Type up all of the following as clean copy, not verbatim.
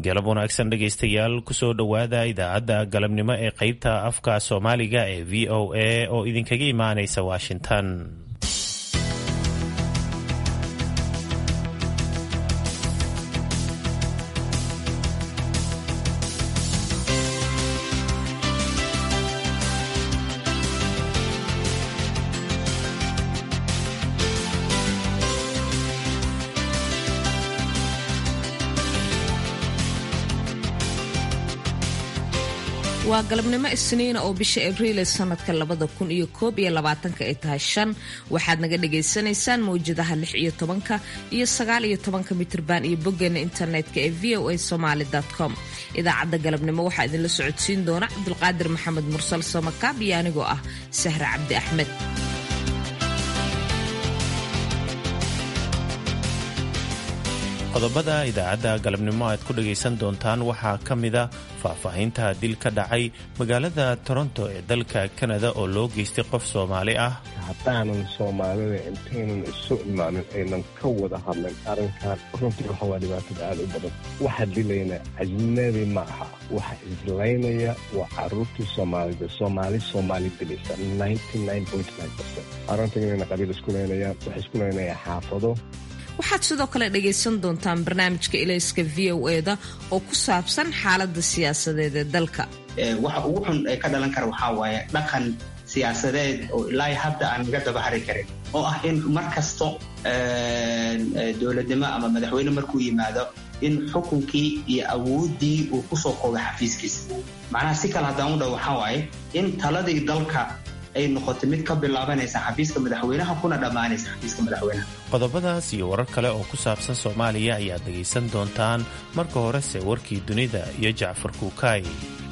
galab wanaagsan dhegaystayaal kusoo dhowaada idaacadda galabnimo ee qeybta afka soomaaliga ee v o a oo idinkaga imaanaysa washington. waa galabnimo isniina oo bisha abriil ee sanadka 2021 ay tahay 5 waxaad naga dhagaysanaysaan mawjadaha 16 iyo 19 mitirban iyo boggeena internetka ee voasomali.com. idaacadda galabnimo waxaa idinla socodsiin doona Cabdulqaadir Maxamed Mursal Samakaab iyo anigoo ah Sahra Cabdi Axmed. qodobada idaacadda galabnimo aad ku dhagaysan doontaan waxaa ka mida faahfaahinta dil ka dhacay magaalada Toronto ee dalka Canada oo loo geystay qof Soomaali ah. haddaanan Soomaalida intaynan isu imaanin aynan ka wada hadlan arrinkan runtii waxa waa dhibaatada aad u badan. waxa dilayna ajnabi ma aha, waxa islaynaya waa carruurtii Soomaalida, Soomaali dilaysa 99.9%. arrintan inay qabiil isku leynayaan, wax isku leynaya xaafado. waxaad sidoo kale dhagaysan doontaan barnaamijka ilayska VOA-da oo ku saabsan xaaladda siyaasadeed ee dalka. waxa ugu xun ee ka dhalan kara waxaa waaye dhaqan siyaasadeed oo ilaa hadda aan naga daba hari karin, oo ah in mar kasto dowladnimo ama madaxweyne markuu yimaado in xukunkii iyo awooddii uu ku soo koobo xafiiskiisa. macnaha si kale haddaan u dhaw waxaa waaye in taladii dalka ay noqotay mid ka bilaabanaysa xafiiska madaxweynaha kuna dhammaanaysa xafiiska madaxweynaha. qodobadaas iyo warar kale oo ku saabsan Soomaaliya ayaad dhagaysan doontaan. marka horese warkii dunida iyo Jacfar Kuukay.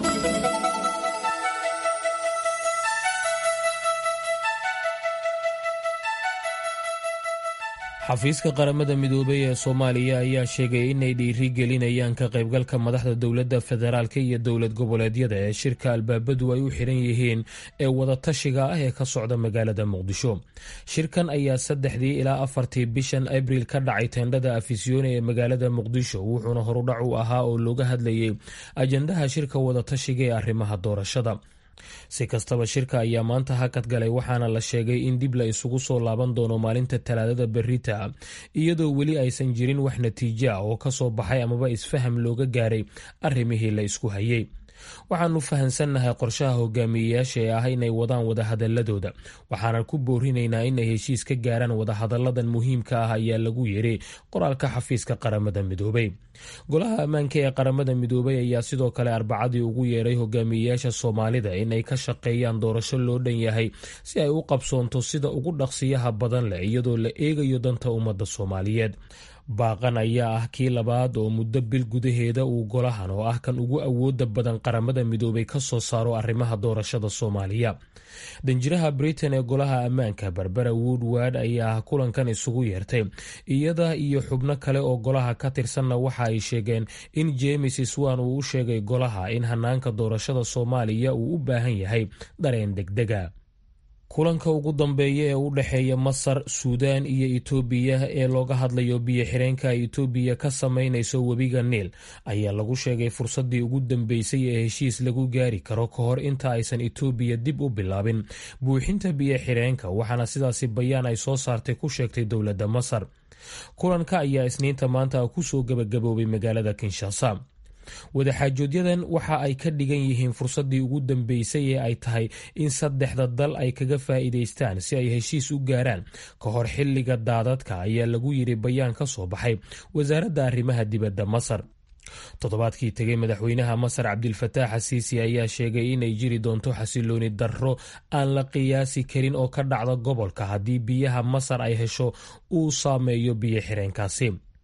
xafiiska qaramada midoobay ee Soomaaliya ayaa sheegay inay dhiiri gelinayaan ka qaybgalka madaxda dowladda federaalka iyo dowlad goboleedyada ee shirka albaabadu ay u xiran yihiin ee wadatashiga ah ee ka socda magaalada Muqdisho. shirkan ayaa 3 ilaa 4 bishan Abriil ka dhacay teendhada Afisyoone ee magaalada Muqdisho, wuxuuna horudhac u ahaa oo looga hadlayay ajandaha shirka wadatashiga ee arrimaha doorashada. si kastaba shirka ayaa maanta hakad galay, waxaana la sheegay in dib la isugu soo laaban doono maalinta Talaadada berrita, iyadoo weli aysan jirin wax natiijo ah oo ka soo baxay amaba isfaham looga gaaray arrimihii la isku hayay. waxaanu fahansannahay qorshaha hogaamiyeyaasha ee ah inay wadaan wadahadaladooda, waxaanan ku boorinaynaa inay heshiis ka gaaraan wadahadalladan muhiimka ah, ayaa lagu yiri qoraalka xafiiska qaramada midoobay. golaha ammaanka ee qaramada midoobay ayaa sidoo kale Arbacadii ugu yeeray hogaamiyeyaasha Soomaalida inay ka shaqeeyaan doorasho loo dhan yahay si ay u qabsoonto sida ugu dhaqsiyaha badan leh, iyadoo la eegayo danta ummadda Soomaaliyeed. baaqan ayaa ah kii labaad oo muddo bil gudaheeda uu golahan oo ah kan ugu awooda badan qaramada midoobay ka soo saaro arrimaha doorashada Soomaaliya. danjiraha Britain ee golaha ammaanka Barbara Woodward ayaa kulankan isugu yeertay iyada iyo xubno kale oo golaha ka tirsanna waxa ay sheegeen in James Swan uu u sheegay golaha in hanaanka doorashada Soomaaliya uu u baahan yahay dareen degdega. kulanka ugu dambeeya ee u dhexeeya Masar, Suudaan iyo Itoobiya ee looga hadlayo biyo-xireenka Itoobiya ka samaynayso webiga Niil ayaa lagu sheegay fursaddii ugu dambeysay ee heshiis lagu gaari karo ka hor inta aysan Itoobiya dib u bilaabin buuxinta biyo-xireenka, waxaana sidaasi bayaan ay soo saartay ku sheegtay dowladda Masar. kulanka ayaa Isniinta maanta ku soo gabagaboobay magaalada Kinshasa. wadaxaajoodyadan waxa ay ka dhigan yihiin fursaddii ugu dambeysay ee ay tahay in saddexda dal ay kaga faa'iidaystaan si ay heshiis u gaaraan ka hor xilliga daadadka, ayaa lagu yiri bayaan ka soo baxay wasaaradda arrimaha dibadda Masar. toddobaadkii tegay madaxweynaha Masar Cabdilfataax Asiisi ayaa sheegay inay jiri doonto xasilooni darro aan la qiyaasi karin oo ka dhacda gobolka haddii biyaha Masar ay hesho uu saameeyo biyo-xireenkaasi.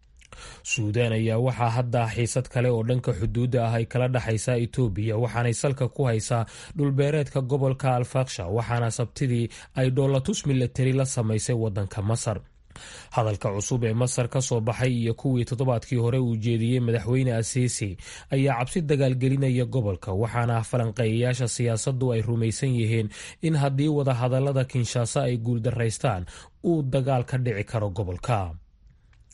Suudaan ayaa waxaa hadda xiisad kale oo dhanka xuduudda ah ay kala dhaxaysaa Itoobiya, waxaanay salka ku haysaa dhulbeereedka gobolka Alfaksha, waxaana Sabtidii ay dhoolatus milatari la samaysay waddanka Masar. hadalka cusub ee Masar ka soo baxay iyo kuwii toddobaadkii hore uu jeediyey madaxweyne Asiisi ayaa cabsi dagaalgelinaya gobolka, waxaana falanqeeyayaasha siyaasaddu ay rumaysan yihiin in haddii wadahadallada Kinshasa ay guuldaraystaan uu dagaal ka dhici karo gobolka.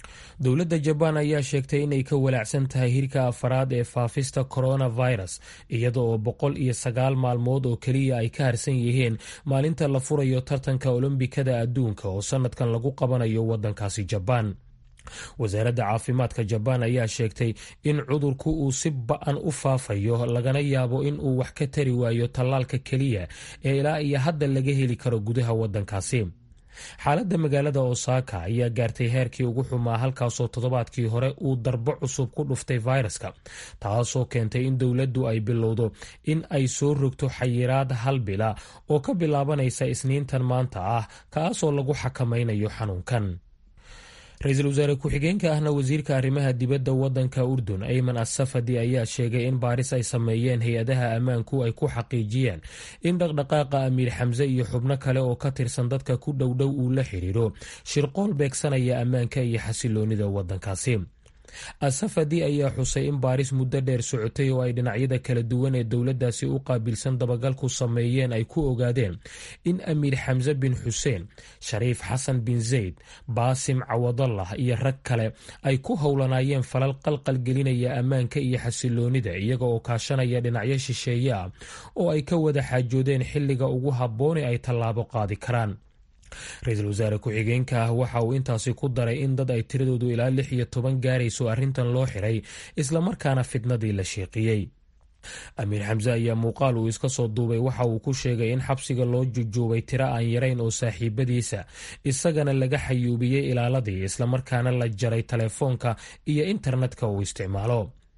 dowladda jabaan ayaa sheegtay inay ka walaacsan tahay hirka afaraad ee faafista coronavirus iyada oo 109 maalmood oo keliya ay ka harsan yihiin maalinta la furayo tartanka olombikada adduunka oo sanadkan lagu qabanayo waddankaasi jabaan. wasaaradda caafimaadka jabaan ayaa sheegtay in cudurku uu si ba-an u faafayo lagana yaabo in uu wax ka tari waayo tallaalka keliya ee ilaa iyo hadda laga heli karo gudaha waddankaasi. xaaladda magaalada Osaka ayaa gaartay heerkii ugu xumaa halkaasoo toddobaadkii hore uu darbo cusub ku dhuftay fayraska, taasoo keentay in dowladdu ay bilowdo in ay soo rogto xayiraad hal bila oo ka bilaabanaysa Isniintan maanta ah kaasoo lagu xakamaynayo xanuunkan. ra-iisul wasaare ku-xigeenka ahna wasiirka arrimaha dibadda waddanka Urdun Ayman As-Safadi ayaa sheegay in baaris ay sameeyeen hay-adaha ammaanku ay ku xaqiijiyeen in dhaqdhaqaaqa Amiir Xamse iyo xubno kale oo ka tirsan dadka ku dhowdhow uu la xiriiro shirqool beegsanaya ammaanka iyo xasiloonida waddankaasi. As-Safadi ayaa xusay in baaris muddo dheer socotay oo ay dhinacyada kala duwan ee dowladdaasi u qaabilsan dabagalku sameeyeen ay ku ogaadeen in Amiir Xamse bin Xuseen, Shariif Xasan bin Zayd, Baasim Cawadallah iyo rag kale ay ku howlanaayeen falal qalqal gelinaya ammaanka iyo xasiloonida iyaga oo kaashanaya dhinacyo shisheeye ah oo ay ka wada xaajoodeen xilliga ugu habboon ee ay tallaabo qaadi karaan. ra-iisul wasaare ku-xigeenka ah waxa uu intaasi ku daray in dad ay tiradoodu ilaa 16 gaarayso arrintan loo xiray islamarkaana fitnadii la sheeqiyey. Amiir Xamse ayaa muuqaal uu iska soo duubay waxa uu ku sheegay in xabsiga loo jujuubay tiro aan yarayn oo saaxiibadiisa, isagana laga xayuubiyey ilaaladii islamarkaana la jaray telefoonka iyo internetka uu isticmaalo.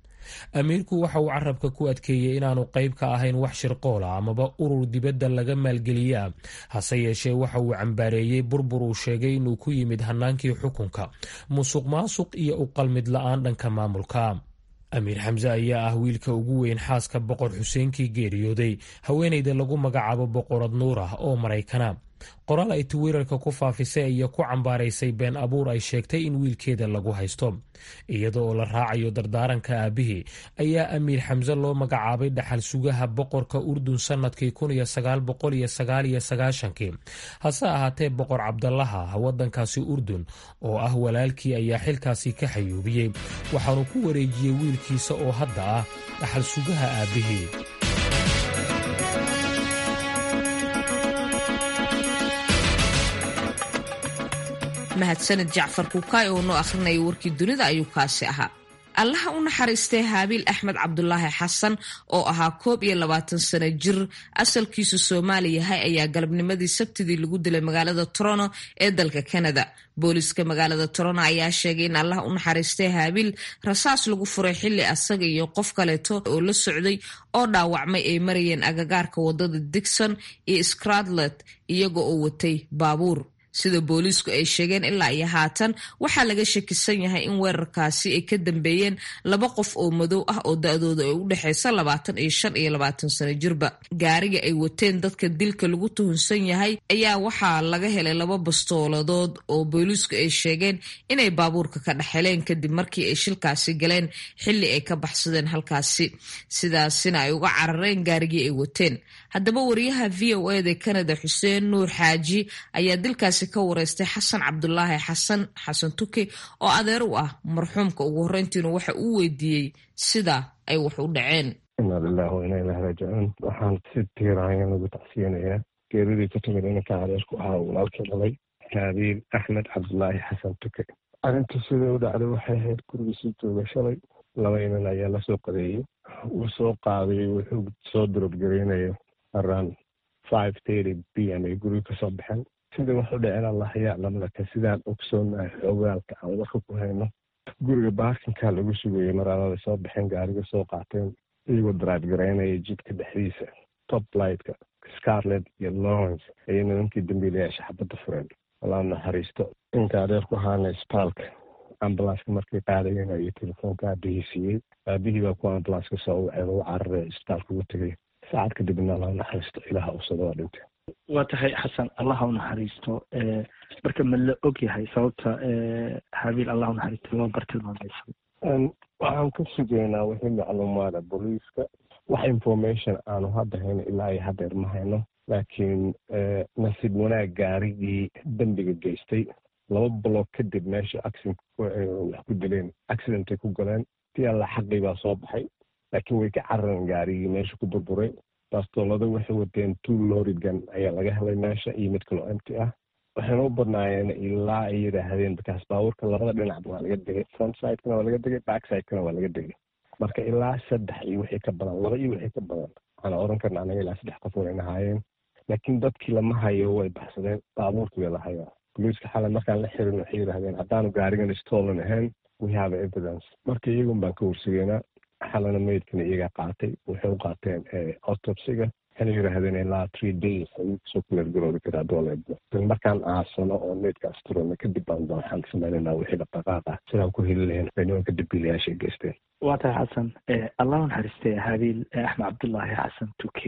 amiirku waxa uu carabka ku adkeeyey inaanu qayb ka ahayn wax shirqoola amaba urur dibadda laga maalgeliyaa, hase yeeshee waxa uu cambaareeyey burbur uu sheegay inuu ku yimid hanaankii xukunka, musuq maasuq iyo u qalmid la-aan dhanka maamulka. Amiir Xamse ayaa ah wiilka ugu weyn xaaska boqor Xuseenkii geeriyooday, haweeneyda lagu magacaabo Boqorad Nuur ah oo Maraykana. qoraal ay Twitterka ku faafisay iyo ku cambaaraysay been abuur ay sheegtay in wiilkeeda lagu haysto. iyada oo la raacayo dardaaranka aabihii ayaa Amiir Xamse loo magacaabay dhaxal sugaha boqorka Urdun sanadkii 1999. hase ahaatee boqor Cabdallaha waddankaasi Urdun oo ah walaalkii ayaa xilkaasi ka xayuubiyey, waxaanu ku wareejiyey wiilkiisa oo hadda ah dhaxal sugaha aabihii. mahadsanid Jacfar Kukaay oo noo akhrinaya warkii dunida ayuu kaasi ahaa. allaha u naxariistay Haabiil Axmed Cabdulaahi Xasan oo ahaa 21 sano jir asalkiisu Soomaali yahay ayaa galabnimadii Sabtidii lagu dilay magaalada Toronto ee dalka Canada. booliska magaalada Toronto ayaa sheegay in allaha u naxariistay Haabiil rasaas lagu furay xilli asaga iyo qof kaleeto oo la socday oo dhaawacmay ay marayeen agagaarka wadada Dixon iyo Scradlet iyaga oo watay baabuur. sida boolisku ay sheegeen ilaa iyo haatan waxaa laga shakisan yahay in weerarkaasi ay ka dambeeyeen 2 qof oo madow ah oo da-dooda ay u dhaxaysa 25 iyo 20 sano jirba. gaariga ay wateen dadka dilka lagu tuhunsan yahay ayaa waxaa laga helay 2 bastooladood oo boolisku ay sheegeen inay baabuurka ka dhaxeleen kadib markii ay shilkaasi galeen xilli ay ka baxsadeen halkaasi, sidaasina ay uga carareen gaarigii ay wateen. haddaba wariyaha VOA da Canada Xuseen Nuur Xaaji ayaa dilkaasi ka wareystay Xasan Cabdulaahi Xasan Tuke oo adeer u ah marxuumka. ugu horreyntiina waxa uu weydiiyey sida ay wax u dhaceen. inna lillahi wa inna ilaihi raaji'uun. waxaan si tiiraanyan ugu tacsiyanayaa geeridii ka timid inanka adeerku ahaa walaalkii dhalay Haabiil Axmed Cabdulaahi Xasan Tuke. arrintu sida u dhacday waxay ahayd gurigiisii jooga shalay, 2 inan ayaa la soo qadeeyey. wuu soo qaaday, wuxuu soo durubgaraynaya around 5:30 PM ay guriga kasoo baxeen. sida wuxuu dhaceen allah yaclam, laakiin sidaan ogsoonahay xogaalka aan warka ku hayno guriga baarkinkaa lagu sugayay maraalada soo baxeen, gaariga soo qaateen iyagoo drive garaynaya jidka dhexdiisa top lightka Scarlett iyo Lawrence ayay nimankii dambiilayaasha xabadda fureen. allah naxariisto. inka adeer ku haana isbitaalka ambulanska markay qaadayeen ayuu telefoonka aabihii siiyey. aabihii baa ku ambulanska soo waceen u cararay isbitaalka ugu tegay. saacad kadibna allah naxariisto, ilaah usado waa dhintay. waa tahay Xasan, allah u naxariisto. marka ma la og yahay sababta Haabiil allah u naxariisto loo bartilmaameysay? waxaan ka sugaynaa wixii macluumaada booliiska. wax information aanu hadda hayno ilaa iyo haddeer ma hayno, laakiin nasiib wanaag gaarigii dembiga geystay 2 block kadib meesha wax ku dileen accidentay ku galeen tii alla xaqii baa soo baxay laakiin way ka carareen gaarigii meesha ku burburay baastoolada waxay wateen 2 lorigan ayaa laga helay meesha iyo mid kaloo empty ah waxayna u badnaayeen ilaa ay yidhaahdeen bakaas baabuurka labada dhinacba waa laga degay front sidekana waa laga degay back sidekana waa laga degay marka ilaa 3 iyo wixii ka badan 2 iyo wixii ka badan waxaan oran karna anaga ilaa 3 qof wayna haayeen laakiin dadkii lama hayo way baxsadeen baabuurkii waa la hayaa booliiska xalay markaan la xirin waxay yidhaahdeen haddaanu gaarigan stolen ahayn we have evidence marka iyagun baan ka warsugeynaa xalana meydkana iyagaa qaatay waxay u qaateen autopsiga waxayna yidhaahdeen ilaa 3 days ayuu kusoo kuleergaroobi karaa dooleedba markaan aasano oo meydkaas turano kadib baan waxaan samaynanaa wixii dhaqdhaqaaq ah sidaan ku heli lahayn nimanka dambiilayaashay geysteen waa tahay xasan allah u naxariistay habiil axmed cabdullaahi xasan tuke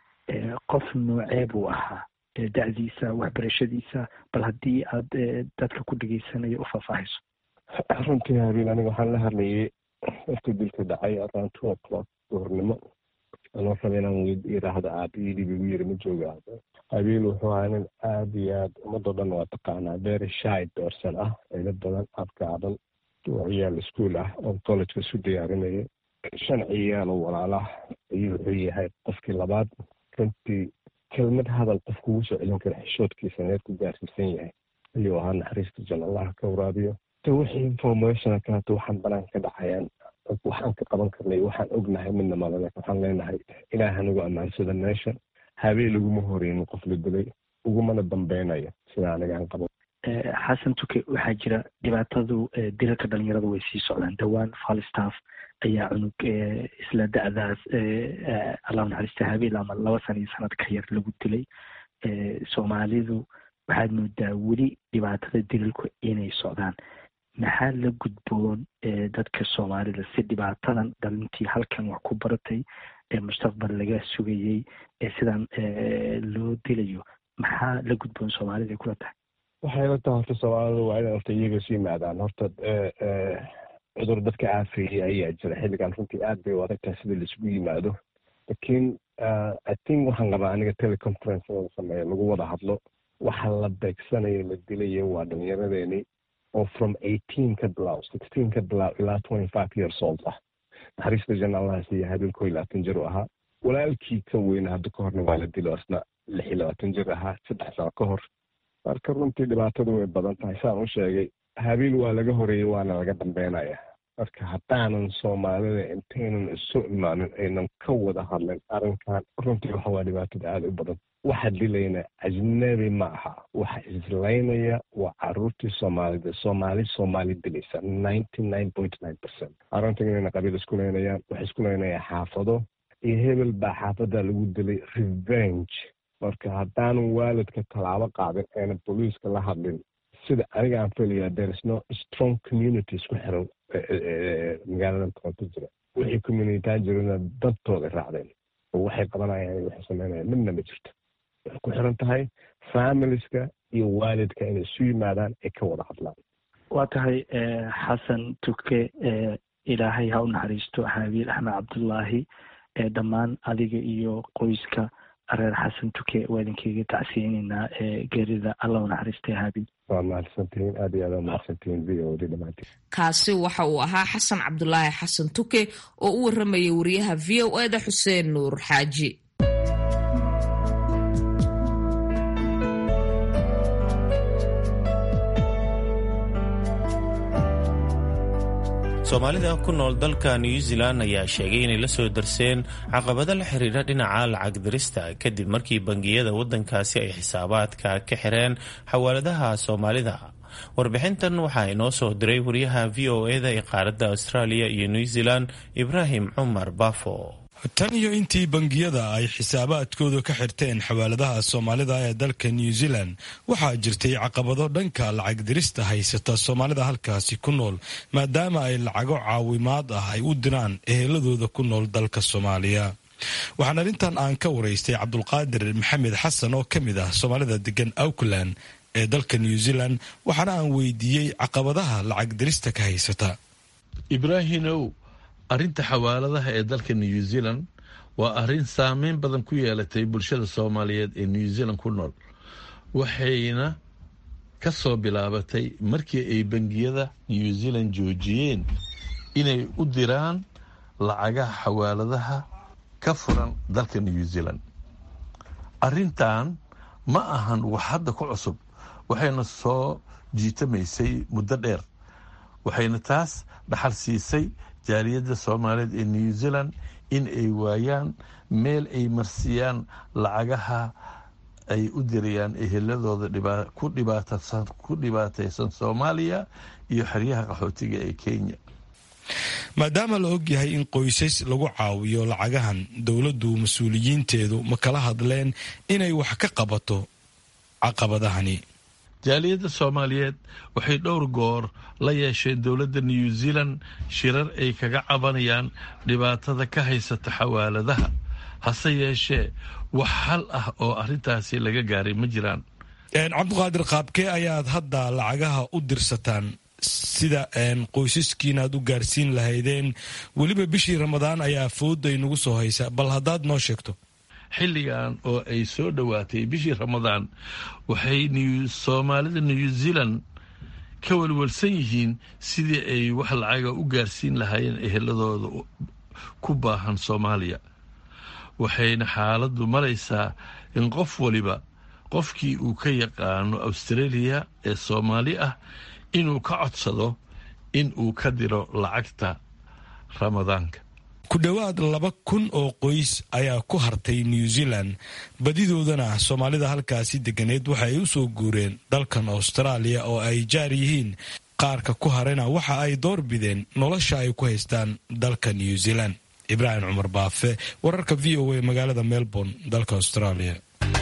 qof noocee buu ahaa da'diisa waxbarashadiisa bal haddii aad dadka ku dhegaysanayo u faahfaahiso runtii habiil aniga waxaan la hadlayay intuu dilka dhacay around 2 o'clock duhurnimo anoo raba inaan yidhaahdo aabiyadii bigu yiri ma jooga habiil wuxuu ahaa nin aada iyo aad ummadoo dhan waa taqaanaa very shy person ah cilo badan afgaaban oo ciyaal iskuol ah oo college isu diyaarinaya 5 ciyaal oo walaalah ayuu wuxuu yahay qofkii labaad runtii kelmad hadal qof kugu soo celin kara xishoodkiisa neer ku gaarsiisan yahay ayuu ahaa naxariista jan allah ka waraabiyo wixii information kaleeto waxaan banaan ka dhacayaan waxaan ka qaban karnay waxaan ognahay midna malale waxaan leenahay ilaaha nagu ammaansada meesha habeen laguma horeynin qof la dilay ugumana dambeynaya sida anigaan qabo xasan tuke waxaa jira dhibaatadu dilalka dhalinyarada way sii socdaan dhowaan falstaff ayaa cunug isla da'daas allah naxariista habeen ama 2 sano iyo sanad ka yar lagu dilay soomaalidu waxaad moodaa weli dhibaatada dilalku inay socdaan maxaa la gudboon dadka soomaalida si dhibaatadan dhalintii halkan wax ku baratay mustaqbal laga sugayey sidaan loo dilayo maxaa la gudboon soomaalida kula tahay waxay la tahay horta soomaalida waa inay horta iyaga sii yimaadaan horta cudur dadka aafeeyey ayaa jira xilligan runtii aad bay u adagtahay sida laisugu yimaado laakiin I think waxaan qabaa aniga teleconference in la sameeyo lagu wada hadlo waxa la beegsanayo la dilayo waa dhalinyaradeenii oo from 18 ka bilow 16 ka bilow ilaa 25 years old ah naxariista jan allah siiya habeenkoo 20 jir u ahaa walaalkii ka weyna hadda ka horna waa la dilo asna 26 jir ahaa 3 sano ka hor marka runtii dhibaatadu way badan tahay saan u sheegay habiil waa laga horeeyey waana laga dambeynaya marka haddaanan soomaalida intaynan isu imaanin aynan ka wada hadlin arrinkan runtii waxa waa dhibaatada aada u badan waxa dilayna ajnabi ma aha waxa islaynaya waa caruurtii soomaalida soomaali dilaysa 99.9%. arrintan inayna qabiil isku leynayaan waxay isku leynayaan xaafado iyo hebel baa xaafada lagu dilay revenge marka haddaanan waalidka tallaabo qaadin ayna booliiska la hadlin sida aniga aan filayaa there is no strong community isku xiran magaalada Toronto jira wixii community jirana dadtooda raacdeen oo waxay qabanayaan waxay sameynayaan midna ma jirto waxay ku xiran tahay familieska iyo waalidka inay isu yimaadaan ay ka wada hadlaan waa tahay xasan tuke ilaahay ha u naxariisto habiil axmed cabdullaahi dhammaan adiga iyo qoyska reer xasan tuke waa idinkaga tacsiyeynaynaa geerida alla u naxariistay habiil waa mahadsantihiin aad iyo aad waa mahadsantihiin VOD dhamaantiin kaasi waxa uu ahaa xasan cabdulaahi xasan tuke oo u waramayay wariyaha VOA-da xuseen nuur xaaji soomaalida ku nool dalka New Zealand ayaa sheegay inay la soo darseen caqabado la xiriira dhinaca lacag dirista kadib markii bangiyada waddankaasi ay xisaabaadka ka xireen xawaaladaha Soomaalida. Warbixintan waxaa inoo soo diray wariyaha VOA-da ee qaaradda Australia iyo New Zealand Ibrahim Cumar Bafo. tan iyo intii bangiyada ay xisaabaadkooda ka xirteen xawaaladaha Soomaalida ee dalka New Zealand waxaa jirtay caqabado dhanka lacag dirista haysata Soomaalida halkaasi ku nool maadaama ay lacago caawimaad ah ay u diraan eheladooda ku nool dalka Soomaaliya. waxaan arrintan aan ka waraystay Cabdulqaadir Maxamed Xasan oo kamid ah Soomaalida degan Auckland ee dalka New Zealand waxaana aan weydiiyey caqabadaha lacag dirista ka haysata. Ibrahimow, arrinta xawaaladaha ee dalka New Zealand waa arrin saameyn badan ku yeelatay bulshada Soomaaliyeed ee New Zealand ku nool waxayna ka soo bilaabatay markii ay bangiyada New Zealand joojiyeen inay u diraan lacagaha xawaaladaha ka furan dalka New Zealand. arrintan ma ahan wax hadda ku cusub, waxayna soo jiitamaysay muddo dheer, waxayna taas dhaxal siisay jaaliyadda Soomaaliyeed ee New Zealand in ay waayaan meel ay marsiyaan lacagaha ay u dirayaan eheladooda ku dhibaataysan Soomaaliya iyo xeryaha qaxootiga ee Kenya. maadaama la og yahay in qoysas lagu caawiyo lacagahan, dowladdu mas-uuliyiinteedu ma kala hadleen inay wax ka qabato caqabadahani? jaaliyadda Soomaaliyeed waxay dhowr goor la yeesheen dowladda New Zealand shirar ay kaga cabanayaan dhibaatada ka haysata xawaaladaha. hase yeeshee wax xal ah oo arrintaasi laga gaaray ma jiraan. cabdiqaadir, qaabkee ayaad hadda lacagaha u dirsataan sida qoysaskiina aad u gaarsiin lahaydeen? weliba bishii Ramadaan ayaa fooda inagu soo haysa, bal haddaad noo sheegto. xilligan oo ay soo dhowaatay bishii Ramadaan, waxay Soomaalida New Zealand ka walwalsan yihiin sidii ay wax lacaga u gaarsiin lahaayeen eheladooda ku baahan Soomaaliya. waxayna xaaladdu maraysaa in qof waliba qofkii uu ka yaqaano Australia ee Soomaali ah inuu ka codsado in uu ka diro lacagta Ramadaanka. ku dhowaad 2,000 oo qoys ayaa ku hartay New Zealand, badidoodana Soomaalida halkaasi deganeed waxa ay u soo guureen dalkan Australia oo ay jaar yihiin. qaarka ku harena waxa ay door bideen nolosha ay ku haystaan dalka New Zealand. Ibrahim Cumar Baafe, wararka VOA magaalada Melbourne, dalka Australia.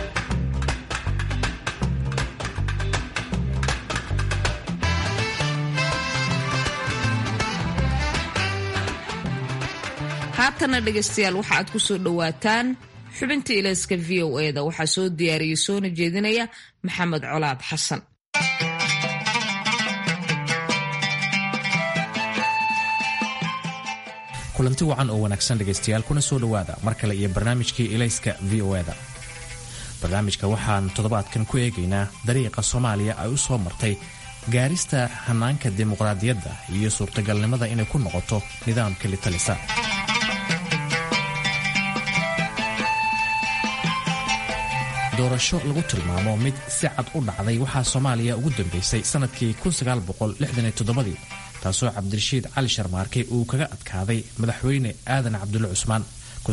haatana dhegaystayaal waxa aad ku soo dhowaataan xubintii ilayska VOA-da. waxaa soo diyaariyey soona jeedinaya Maxamed Colaad Xasan. kulanti wacan oo wanaagsan dhegaystayaal, kuna soo dhowaada mar kale iyo barnaamijkii ilayska VOA-da. barnaamijka waxaan toddobaadkan ku eegaynaa dariiqa Soomaaliya ay u soo martay gaarista hanaanka dimuqraadiyadda iyo suurtagalnimada inay ku noqoto nidaam keli talisa. doorasho lagu tilmaamo mid si cad u dhacday waxaa Soomaaliya ugu dambeysay sanadkii 1967 taasoo Cabdirashiid Cali Sharmaarke uu kaga adkaaday madaxweyne Aadan Cabdulle Cusmaan.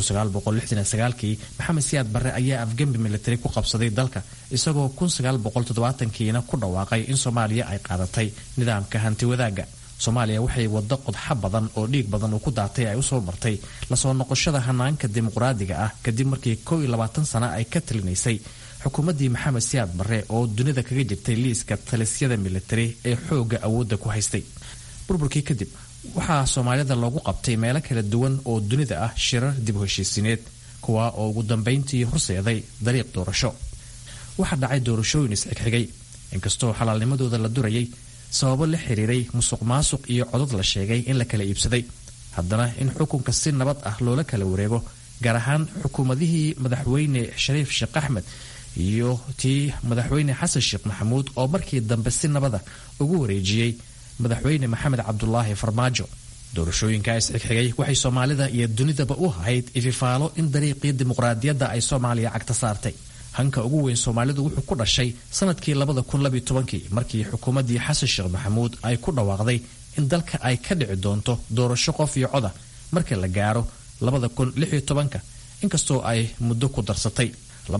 1969kii Maxamed Siyaad Barre ayaa afgembi militari ku qabsaday dalka, isagoo 1970kiina ku dhawaaqay in Soomaaliya ay qaadatay nidaamka hanti wadaagga. Soomaaliya waxay waddo qodxa badan oo dhiig badan uu ku daatay ay u soo martay la soo noqoshada hanaanka dimuqraadiga ah kadib markii 21 sano ay ka talinaysay xukuumaddii Maxamed Siyaad Barre oo dunida kaga jirtay liiska talisyada militari ee xoogga awoodda ku haystay. burburkii kadib waxaa Soomaalida loogu qabtay meelo kala duwan oo dunida ah shirar dib u heshiisineed, kuwa oo ugu dambeyntii horseeday dariiq doorasho. waxaa dhacay doorashooyin is-xigxigay, inkastoo xalaalnimadooda la durayay sababo la xiriiray musuqmaasuq iyo codad la sheegay in la kala iibsaday. haddana in xukunka si nabad ah loola kala wareego, gaar ahaan xukuumadihii madaxweyne Shariif Sheekh Axmed iyo tii madaxweyne Xasan Sheekh Maxamuud oo markii dambe si nabada ugu wareejiyey madaxweyne Maxamed Cabdulaahi Farmaajo. doorashooyinka is-xigxigay waxay Soomaalida iyo dunidaba u ahayd ififaalo in dariiqii dimuqraadiyadda ay Soomaaliya cagta saartay. hanka ugu weyn Soomaalidu wuxuu ku dhashay sanadkii 2012 markii xukuumaddii Xasan Sheekh Maxamuud ay ku dhawaaqday in dalka ay ka dhici doonto doorasho qof iyo coda marka la gaaro 2016, inkastoo ay muddo ku darsatay.